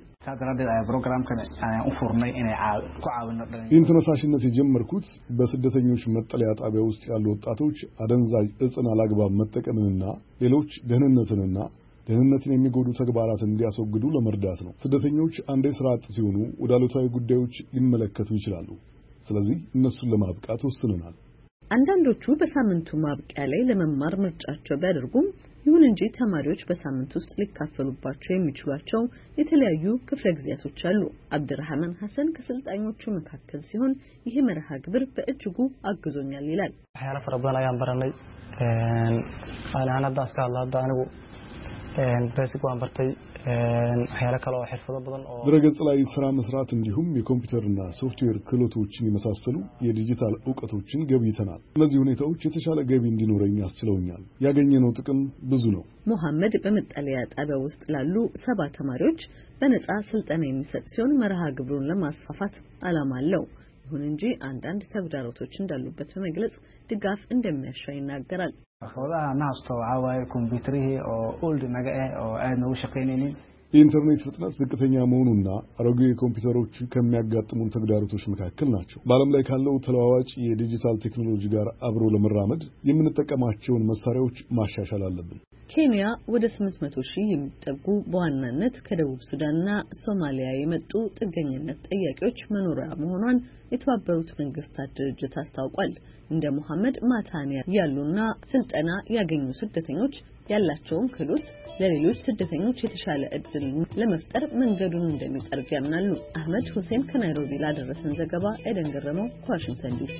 ይህን ተነሳሽነት የጀመርኩት በስደተኞች መጠለያ ጣቢያ ውስጥ ያሉ ወጣቶች አደንዛዥ እጽን አላግባብ መጠቀምንና ሌሎች ደህንነትንና ደህንነትን የሚጎዱ ተግባራትን እንዲያስወግዱ ለመርዳት ነው። ስደተኞች አንዴ ስራ አጥ ሲሆኑ ወደ አሉታዊ ጉዳዮች ሊመለከቱ ይችላሉ። ስለዚህ እነሱን ለማብቃት ወስነናል። አንዳንዶቹ በሳምንቱ ማብቂያ ላይ ለመማር ምርጫቸው ቢያደርጉም ይሁን እንጂ ተማሪዎች በሳምንት ውስጥ ሊካፈሉባቸው የሚችሏቸው የተለያዩ ክፍለ ጊዜያቶች አሉ። አብድራህማን ሐሰን ከስልጣኞቹ መካከል ሲሆን ይሄ መርሃ ግብር በእጅጉ አግዞኛል ይላል። ሐያላ ፈረባና ያንበረናይ አና አና ዳስካላ ዳንጉ በሲኩ አንበርተይ ሐያላ ከላው ሕርፈዶ በደን ድረገጽ ላይ ስራ መስራት እንዲሁም የኮምፒውተርና ሶፍትዌር ክህሎቶችን የመሳሰሉ የዲጂታል ዕውቀቶችን ገብይተናል። እነዚህ ሁኔታዎች የተሻለ ገቢ እንዲኖረኝ አስችለውኛል። ያገኘነው ጥቅም ብዙ ነው። መሐመድ በመጠለያ ጣቢያ ውስጥ ላሉ ሰባ ተማሪዎች በነጻ ስልጠና የሚሰጥ ሲሆን መርሃ ግብሩን ለማስፋፋት ዓላማ አለው። ይሁን እንጂ አንዳንድ ተግዳሮቶች እንዳሉበት በመግለጽ ድጋፍ እንደሚያሻ ይናገራል። አኸወዳha naasto caaway computerihi oo old naga ah oo aad noogu shaqeynaynin የኢንተርኔት ፍጥነት ዝቅተኛ መሆኑና አሮጌ ኮምፒውተሮች ከሚያጋጥሙን ተግዳሮቶች መካከል ናቸው። በዓለም ላይ ካለው ተለዋዋጭ የዲጂታል ቴክኖሎጂ ጋር አብሮ ለመራመድ የምንጠቀማቸውን መሳሪያዎች ማሻሻል አለብን። ኬንያ ወደ ስምንት መቶ ሺህ የሚጠጉ በዋናነት ከደቡብ ሱዳንና ሶማሊያ የመጡ ጥገኝነት ጠያቂዎች መኖሪያ መሆኗን የተባበሩት መንግስታት ድርጅት አስታውቋል። እንደ መሐመድ ማታንያ ያሉና ስልጠና ያገኙ ስደተኞች ያላቸውን ክህሎት ለሌሎች ስደተኞች የተሻለ እድል ለመፍጠር መንገዱን እንደሚጠርግ ያምናሉ። አህመድ ሁሴን ከናይሮቢ ላደረሰን ዘገባ ኤደን ገረመው ከዋሽንግተን ዲሲ።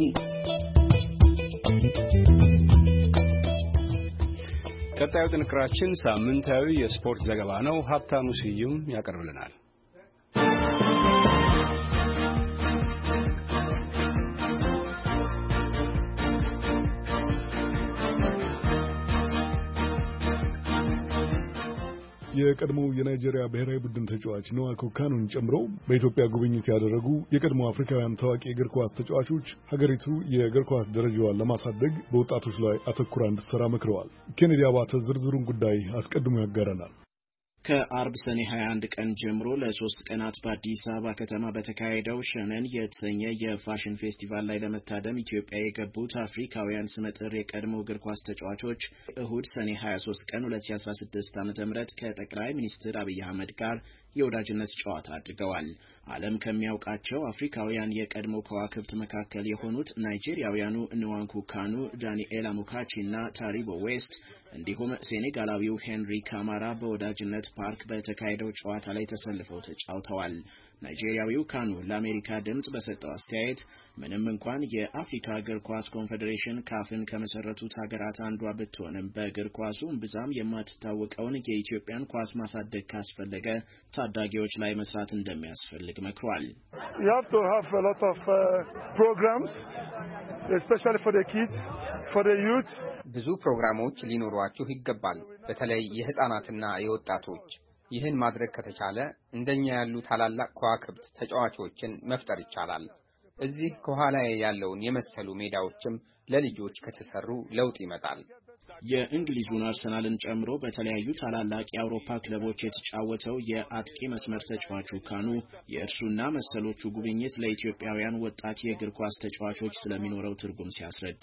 ቀጣዩ ጥንቅራችን ሳምንታዊ የስፖርት ዘገባ ነው። ሀብታሙ ስዩም ያቀርብልናል። የቀድሞው የናይጄሪያ ብሔራዊ ቡድን ተጫዋች ኖዋ ኮካኑን ጨምሮ በኢትዮጵያ ጉብኝት ያደረጉ የቀድሞ አፍሪካውያን ታዋቂ እግር ኳስ ተጫዋቾች ሀገሪቱ የእግር ኳስ ደረጃዋን ለማሳደግ በወጣቶች ላይ አተኩራ እንድትሰራ መክረዋል። ኬኔዲ አባተ ዝርዝሩን ጉዳይ አስቀድሞ ያጋራናል። ከአርብ ሰኔ ሃያ አንድ ቀን ጀምሮ ለሶስት ቀናት በአዲስ አበባ ከተማ በተካሄደው ሸነን የተሰኘ የፋሽን ፌስቲቫል ላይ ለመታደም ኢትዮጵያ የገቡት አፍሪካውያን ስመጥር የቀድሞ እግር ኳስ ተጫዋቾች እሁድ ሰኔ ሃያ ሶስት ቀን ሁለት ሺህ አስራ ስድስት ዓመተ ምህረት ከጠቅላይ ሚኒስትር አብይ አህመድ ጋር የወዳጅነት ጨዋታ አድርገዋል። ዓለም ከሚያውቃቸው አፍሪካውያን የቀድሞ ከዋክብት መካከል የሆኑት ናይጄሪያውያኑ ንዋንኩ ካኑ፣ ዳንኤል አሞካቺና ታሪቦ ዌስት እንዲሁም ሴኔጋላዊው ሄንሪ ካማራ በወዳጅነት ፓርክ በተካሄደው ጨዋታ ላይ ተሰልፈው ተጫውተዋል። ናይጄሪያዊው ካኑ ለአሜሪካ ድምጽ በሰጠው አስተያየት ምንም እንኳን የአፍሪካ እግር ኳስ ኮንፌዴሬሽን ካፍን ከመሰረቱት ሀገራት አንዷ ብትሆንም በእግር ኳሱ እምብዛም የማትታወቀውን የኢትዮጵያን ኳስ ማሳደግ ካስፈለገ ታዳጊዎች ላይ መስራት እንደሚያስፈልግ መክሯል። You have to have a lot of uh, programs, especially for the kids, for the youth. ብዙ ፕሮግራሞች ሊኖሯችሁ ይገባል፣ በተለይ የህፃናትና የወጣቶች። ይህን ማድረግ ከተቻለ እንደኛ ያሉ ታላላቅ ከዋክብት ተጫዋቾችን መፍጠር ይቻላል። እዚህ ከኋላ ያለውን የመሰሉ ሜዳዎችም ለልጆች ከተሰሩ ለውጥ ይመጣል። የእንግሊዙን አርሰናልን ጨምሮ በተለያዩ ታላላቅ የአውሮፓ ክለቦች የተጫወተው የአጥቂ መስመር ተጫዋቹ ካኑ የእርሱና መሰሎቹ ጉብኝት ለኢትዮጵያውያን ወጣት የእግር ኳስ ተጫዋቾች ስለሚኖረው ትርጉም ሲያስረዳ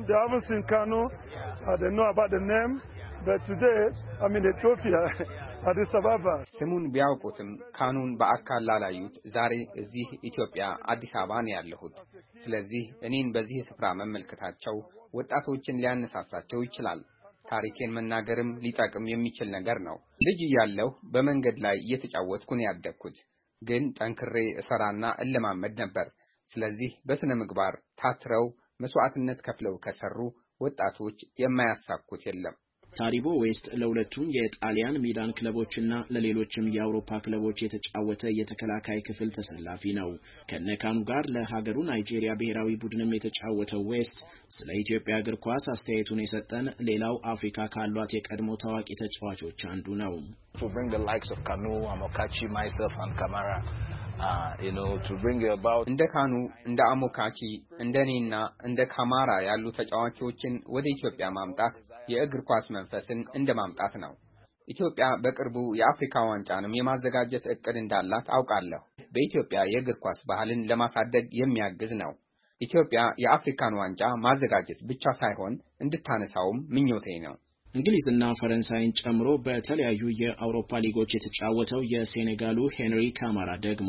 But today, I'm in Ethiopia, Addis Ababa. ስሙን ቢያውቁትም ካኑን በአካል ላላዩት ዛሬ እዚህ ኢትዮጵያ አዲስ አበባ ነው ያለሁት። ስለዚህ እኔን በዚህ ስፍራ መመልከታቸው ወጣቶችን ሊያነሳሳቸው ይችላል። ታሪኬን መናገርም ሊጠቅም የሚችል ነገር ነው። ልጅ እያለሁ በመንገድ ላይ እየተጫወትኩ ነው ያደግኩት፣ ግን ጠንክሬ እሰራና እለማመድ ነበር። ስለዚህ በስነ ምግባር ታትረው መስዋዕትነት ከፍለው ከሰሩ ወጣቶች የማያሳኩት የለም። ታሪቦ ዌስት ለሁለቱም የጣሊያን ሚላን ክለቦችና ለሌሎችም የአውሮፓ ክለቦች የተጫወተ የተከላካይ ክፍል ተሰላፊ ነው። ከነካኑ ጋር ለሀገሩ ናይጄሪያ ብሔራዊ ቡድንም የተጫወተው ዌስት ስለ ኢትዮጵያ እግር ኳስ አስተያየቱን የሰጠን ሌላው አፍሪካ ካሏት የቀድሞ ታዋቂ ተጫዋቾች አንዱ ነው። To bring the likes of Kanu, Amokachi, myself and Kamara Uh, you know, to bring about እንደ ካኑ እንደ አሞካቺ እንደኔና እንደ ካማራ ያሉ ተጫዋቾችን ወደ ኢትዮጵያ ማምጣት የእግር ኳስ መንፈስን እንደማምጣት ነው። ኢትዮጵያ በቅርቡ የአፍሪካ ዋንጫንም የማዘጋጀት እቅድ እንዳላት አውቃለሁ። በኢትዮጵያ የእግር ኳስ ባህልን ለማሳደግ የሚያግዝ ነው። ኢትዮጵያ የአፍሪካን ዋንጫ ማዘጋጀት ብቻ ሳይሆን እንድታነሳውም ምኞቴ ነው። እንግሊዝና ፈረንሳይን ጨምሮ በተለያዩ የአውሮፓ ሊጎች የተጫወተው የሴኔጋሉ ሄንሪ ካማራ ደግሞ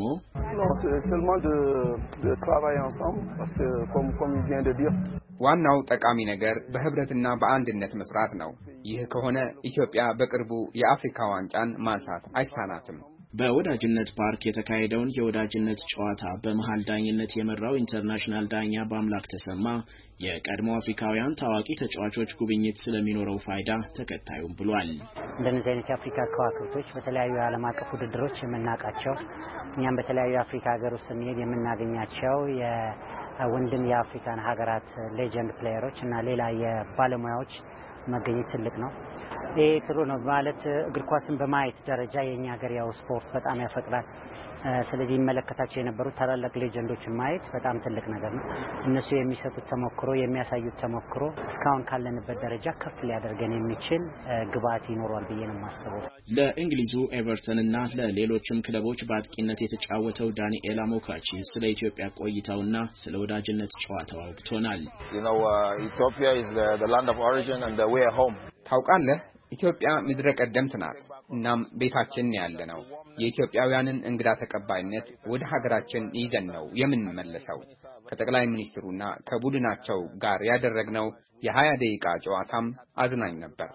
ዋናው ጠቃሚ ነገር በህብረትና በአንድነት መስራት ነው። ይህ ከሆነ ኢትዮጵያ በቅርቡ የአፍሪካ ዋንጫን ማንሳት አይሳናትም። በወዳጅነት ፓርክ የተካሄደውን የወዳጅነት ጨዋታ በመሃል ዳኝነት የመራው ኢንተርናሽናል ዳኛ በአምላክ ተሰማ የቀድሞ አፍሪካውያን ታዋቂ ተጫዋቾች ጉብኝት ስለሚኖረው ፋይዳ ተከታዩም ብሏል። እንደነዚህ አይነት የአፍሪካ ከዋክብቶች በተለያዩ የዓለም አቀፍ ውድድሮች የምናውቃቸው እኛም በተለያዩ የአፍሪካ ሀገር ውስጥ ስንሄድ የምናገኛቸው የወንድም የአፍሪካን ሀገራት ሌጀንድ ፕሌየሮች እና ሌላ የባለሙያዎች መገኘት ትልቅ ነው። ይሄ ጥሩ ነው ማለት እግር ኳስን በማየት ደረጃ የኛ ሀገር ያው ስፖርት በጣም ያፈቅራል። ስለዚህ መለከታቸው የነበሩ ታላላቅ ሌጀንዶችን ማየት በጣም ትልቅ ነገር ነው። እነሱ የሚሰጡት ተሞክሮ የሚያሳዩት ተሞክሮ እስካሁን ካለንበት ደረጃ ከፍ ሊያደርገን የሚችል ግብአት ይኖራል ብዬ ነው የማስበው። ለእንግሊዙ ኤቨርተን እና ለሌሎችም ክለቦች በአጥቂነት የተጫወተው ዳንኤል አሞካቺ ስለ ኢትዮጵያ ቆይታውና ስለ ወዳጅነት ጨዋታው አውግቶናል። You know, uh, Ethiopia is the, the land of origin and the way home. ታውቃለህ ኢትዮጵያ ምድረ ቀደምት ናት እናም ቤታችን ያለነው የኢትዮጵያውያንን እንግዳ ተቀባይነት ወደ ሀገራችን ይዘን ነው የምንመለሰው። ከጠቅላይ ሚኒስትሩና ከቡድናቸው ጋር ያደረግነው የሀያ ደቂቃ ጨዋታም አዝናኝ ነበር።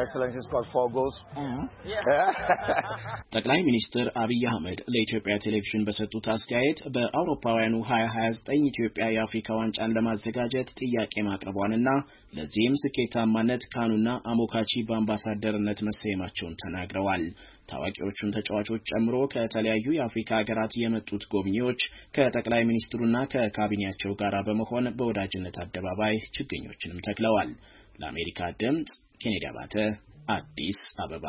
ጠቅላይ ሚኒስትር አብይ አህመድ ለኢትዮጵያ ቴሌቪዥን በሰጡት አስተያየት በአውሮፓውያኑ ሀያ ሀያ ዘጠኝ ኢትዮጵያ የአፍሪካ ዋንጫን ለማዘጋጀት ጥያቄ ማቅረቧንና ለዚህም ስኬታማነት ካኑና አሞካቺ በአምባሳደርነት መሰየማቸውን ተናግረዋል። ታዋቂዎቹን ተጫዋቾች ጨምሮ ከተለያዩ የአፍሪካ ሀገራት የመጡት ጎብኚዎች ከጠቅላይ ሚኒስትሩና ከካቢኔያቸው ጋር በመሆን በወዳጅነት አደባባይ ችግኞችንም ተክለዋል። ለአሜሪካ ድምጽ ኬኔዲ አባተ አዲስ አበባ።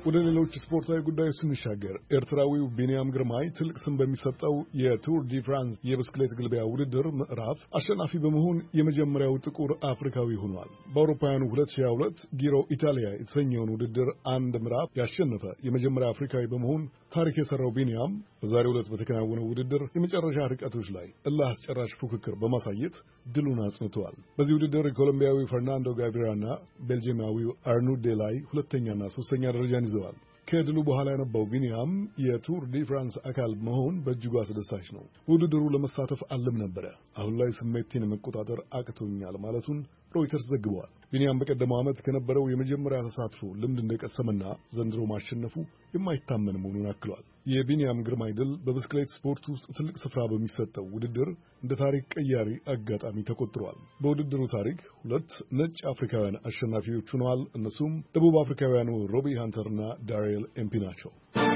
ወደ ሌሎች ስፖርታዊ ጉዳዮች ስንሻገር ኤርትራዊው ቢንያም ግርማይ ትልቅ ስም በሚሰጠው የቱር ዲ ፍራንስ የብስክሌት ግልቢያ ውድድር ምዕራፍ አሸናፊ በመሆን የመጀመሪያው ጥቁር አፍሪካዊ ሆኗል። በአውሮፓውያኑ ሁለት ሺህ ሁለት ጊሮ ኢታሊያ የተሰኘውን ውድድር አንድ ምዕራፍ ያሸነፈ የመጀመሪያ አፍሪካዊ በመሆን ታሪክ የሰራው ቢንያም በዛሬው ዕለት በተከናወነው ውድድር የመጨረሻ ርቀቶች ላይ እልህ አስጨራሽ ፉክክር በማሳየት ድሉን አጽንተዋል። በዚህ ውድድር ኮሎምቢያዊ ፈርናንዶ ጋቪራና ቤልጂየማዊው አርኑድ ዴላይ ሁለተኛና ሶስተኛ ደረጃን ይዘዋል። ከድሉ በኋላ የነበረው ቢንያም የቱር ዲ ፍራንስ አካል መሆን በእጅጉ አስደሳች ነው። ውድድሩ ለመሳተፍ አለም ነበረ። አሁን ላይ ስሜቴን መቆጣጠር አቅቶኛል ማለቱን ሮይተርስ ዘግቧል። ቢንያም በቀደመው ዓመት ከነበረው የመጀመሪያ ተሳትፎ ልምድ እንደቀሰመና ዘንድሮ ማሸነፉ የማይታመን መሆኑን አክሏል። የቢንያም ግርማይ ድል በብስክሌት ስፖርት ውስጥ ትልቅ ስፍራ በሚሰጠው ውድድር እንደ ታሪክ ቀያሪ አጋጣሚ ተቆጥሯል። በውድድሩ ታሪክ ሁለት ነጭ አፍሪካውያን አሸናፊዎች ሆነዋል። እነሱም ደቡብ አፍሪካውያኑ ሮቢ ሃንተርና ዳሪየል ኤምፒ ናቸው።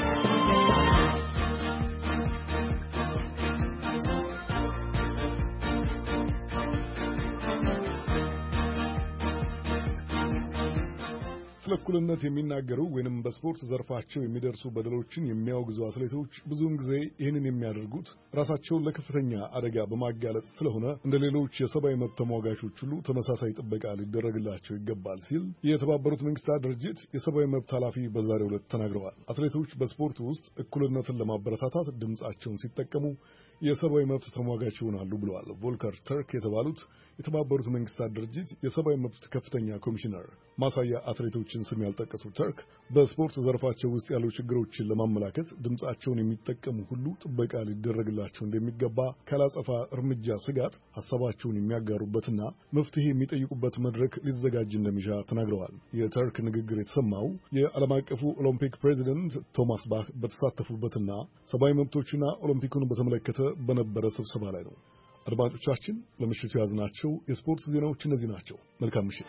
ስለ እኩልነት የሚናገሩ ወይንም በስፖርት ዘርፋቸው የሚደርሱ በደሎችን የሚያወግዙ አትሌቶች ብዙውን ጊዜ ይህንን የሚያደርጉት ራሳቸውን ለከፍተኛ አደጋ በማጋለጥ ስለሆነ እንደ ሌሎች የሰብአዊ መብት ተሟጋቾች ሁሉ ተመሳሳይ ጥበቃ ሊደረግላቸው ይገባል ሲል የተባበሩት መንግስታት ድርጅት የሰብአዊ መብት ኃላፊ በዛሬው ዕለት ተናግረዋል። አትሌቶች በስፖርት ውስጥ እኩልነትን ለማበረታታት ድምጻቸውን ሲጠቀሙ የሰብአዊ መብት ተሟጋች ይሆናሉ ብለዋል። ቮልከር ተርክ የተባሉት የተባበሩት መንግስታት ድርጅት የሰብአዊ መብት ከፍተኛ ኮሚሽነር ማሳያ አትሌቶችን ስም ያልጠቀሱ ተርክ በስፖርት ዘርፋቸው ውስጥ ያሉ ችግሮችን ለማመላከት ድምጻቸውን የሚጠቀሙ ሁሉ ጥበቃ ሊደረግላቸው እንደሚገባ ካላጸፋ እርምጃ ስጋት ሐሳባቸውን የሚያጋሩበትና መፍትሄ የሚጠይቁበት መድረክ ሊዘጋጅ እንደሚሻ ተናግረዋል። የተርክ ንግግር የተሰማው የዓለም አቀፉ ኦሎምፒክ ፕሬዚደንት ቶማስ ባህ በተሳተፉበትና ሰብአዊ መብቶችና ኦሎምፒኩን በተመለከተ በነበረ ስብሰባ ላይ ነው። አድማጮቻችን ለምሽቱ ያዝናቸው የስፖርት ዜናዎች እነዚህ ናቸው። መልካም ምሽት።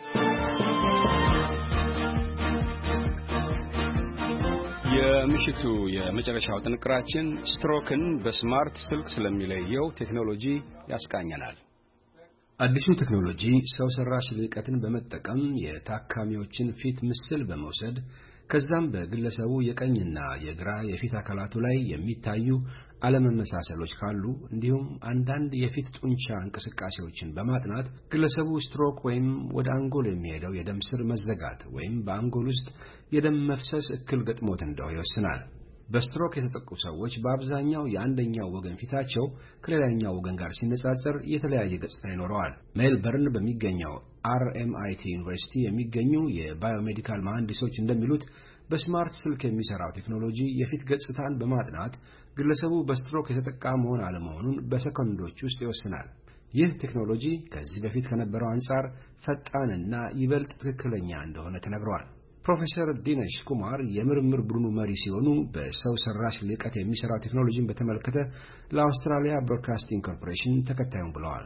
የምሽቱ የመጨረሻው ጥንቅራችን ስትሮክን በስማርት ስልክ ስለሚለየው ቴክኖሎጂ ያስቃኘናል። አዲሱ ቴክኖሎጂ ሰው ሰራሽ ልቀትን በመጠቀም የታካሚዎችን ፊት ምስል በመውሰድ ከዛም በግለሰቡ የቀኝና የግራ የፊት አካላቱ ላይ የሚታዩ አለመመሳሰሎች ካሉ እንዲሁም አንዳንድ የፊት ጡንቻ እንቅስቃሴዎችን በማጥናት ግለሰቡ ስትሮክ ወይም ወደ አንጎል የሚሄደው የደም ስር መዘጋት ወይም በአንጎል ውስጥ የደም መፍሰስ እክል ገጥሞት እንደሆነ ይወስናል። በስትሮክ የተጠቁ ሰዎች በአብዛኛው የአንደኛው ወገን ፊታቸው ከሌላኛው ወገን ጋር ሲነጻጸር የተለያየ ገጽታ ይኖረዋል። ሜልበርን በሚገኘው አር ኤም አይ ቲ ዩኒቨርሲቲ የሚገኙ የባዮሜዲካል መሐንዲሶች እንደሚሉት በስማርት ስልክ የሚሰራው ቴክኖሎጂ የፊት ገጽታን በማጥናት ግለሰቡ በስትሮክ የተጠቃ መሆን አለመሆኑን በሰከንዶች ውስጥ ይወስናል። ይህ ቴክኖሎጂ ከዚህ በፊት ከነበረው አንጻር ፈጣንና ይበልጥ ትክክለኛ እንደሆነ ተነግሯል። ፕሮፌሰር ዲነሽ ኩማር የምርምር ቡድኑ መሪ ሲሆኑ በሰው ሰራሽ ልቀት የሚሰራው ቴክኖሎጂን በተመለከተ ለአውስትራሊያ ብሮድካስቲንግ ኮርፖሬሽን ተከታዩን ብለዋል።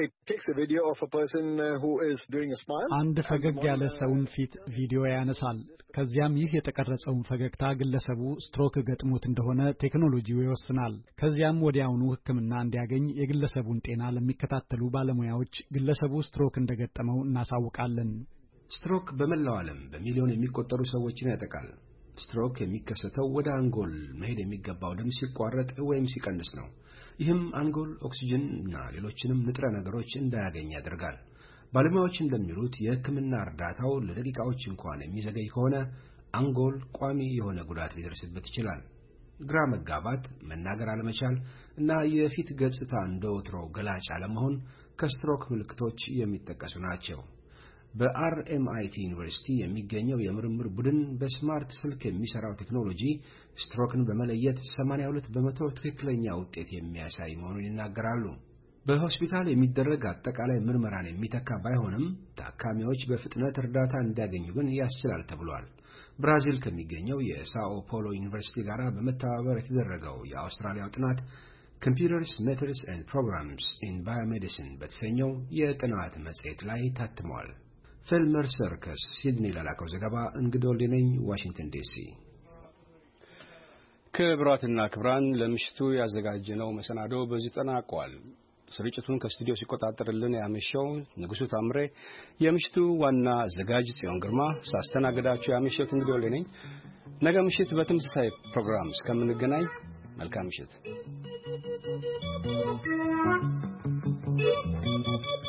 አንድ ፈገግ ያለ ሰውን ፊት ቪዲዮ ያነሳል። ከዚያም ይህ የተቀረጸውን ፈገግታ ግለሰቡ ስትሮክ ገጥሞት እንደሆነ ቴክኖሎጂው ይወስናል። ከዚያም ወዲያውኑ ሕክምና እንዲያገኝ የግለሰቡን ጤና ለሚከታተሉ ባለሙያዎች ግለሰቡ ስትሮክ እንደገጠመው እናሳውቃለን። ስትሮክ በመላው ዓለም በሚሊዮን የሚቆጠሩ ሰዎችን ያጠቃል። ስትሮክ የሚከሰተው ወደ አንጎል መሄድ የሚገባው ደም ሲቋረጥ ወይም ሲቀንስ ነው። ይህም አንጎል ኦክሲጅን እና ሌሎችንም ንጥረ ነገሮች እንዳያገኝ ያደርጋል። ባለሙያዎች እንደሚሉት የሕክምና እርዳታው ለደቂቃዎች እንኳን የሚዘገይ ከሆነ አንጎል ቋሚ የሆነ ጉዳት ሊደርስበት ይችላል። ግራ መጋባት፣ መናገር አለመቻል እና የፊት ገጽታ እንደወትሮው ገላጭ አለመሆን ከስትሮክ ምልክቶች የሚጠቀሱ ናቸው። በአር ኤም አይ ቲ ዩኒቨርሲቲ የሚገኘው የምርምር ቡድን በስማርት ስልክ የሚሰራው ቴክኖሎጂ ስትሮክን በመለየት ሰማንያ ሁለት በመቶ ትክክለኛ ውጤት የሚያሳይ መሆኑን ይናገራሉ። በሆስፒታል የሚደረግ አጠቃላይ ምርመራን የሚተካ ባይሆንም ታካሚዎች በፍጥነት እርዳታ እንዲያገኙ ግን ያስችላል ተብሏል። ብራዚል ከሚገኘው የሳኦ ፖሎ ዩኒቨርሲቲ ጋር በመተባበር የተደረገው የአውስትራሊያው ጥናት Computers, Methods and Programs in Biomedicine በተሰኘው የጥናት መጽሔት ላይ ታትሟል። ፌልመር ሰርከስ ሲድኒ ላላከው ዘገባ እንግዶል ነኝ ዋሽንግተን ዲሲ። ክብራትና ክብራን ለምሽቱ ያዘጋጀነው መሰናዶ በዚህ ተጠናቋል። ስርጭቱን ከስቱዲዮ ሲቆጣጠርልን ያመሸው ንጉሱ ታምሬ፣ የምሽቱ ዋና አዘጋጅ ጽዮን ግርማ፣ ሳስተናግዳችሁ ያመሸሁት እንግዶል ነኝ። ነገ ምሽት በተመሳሳይ ፕሮግራም እስከምንገናኝ መልካም ምሽት።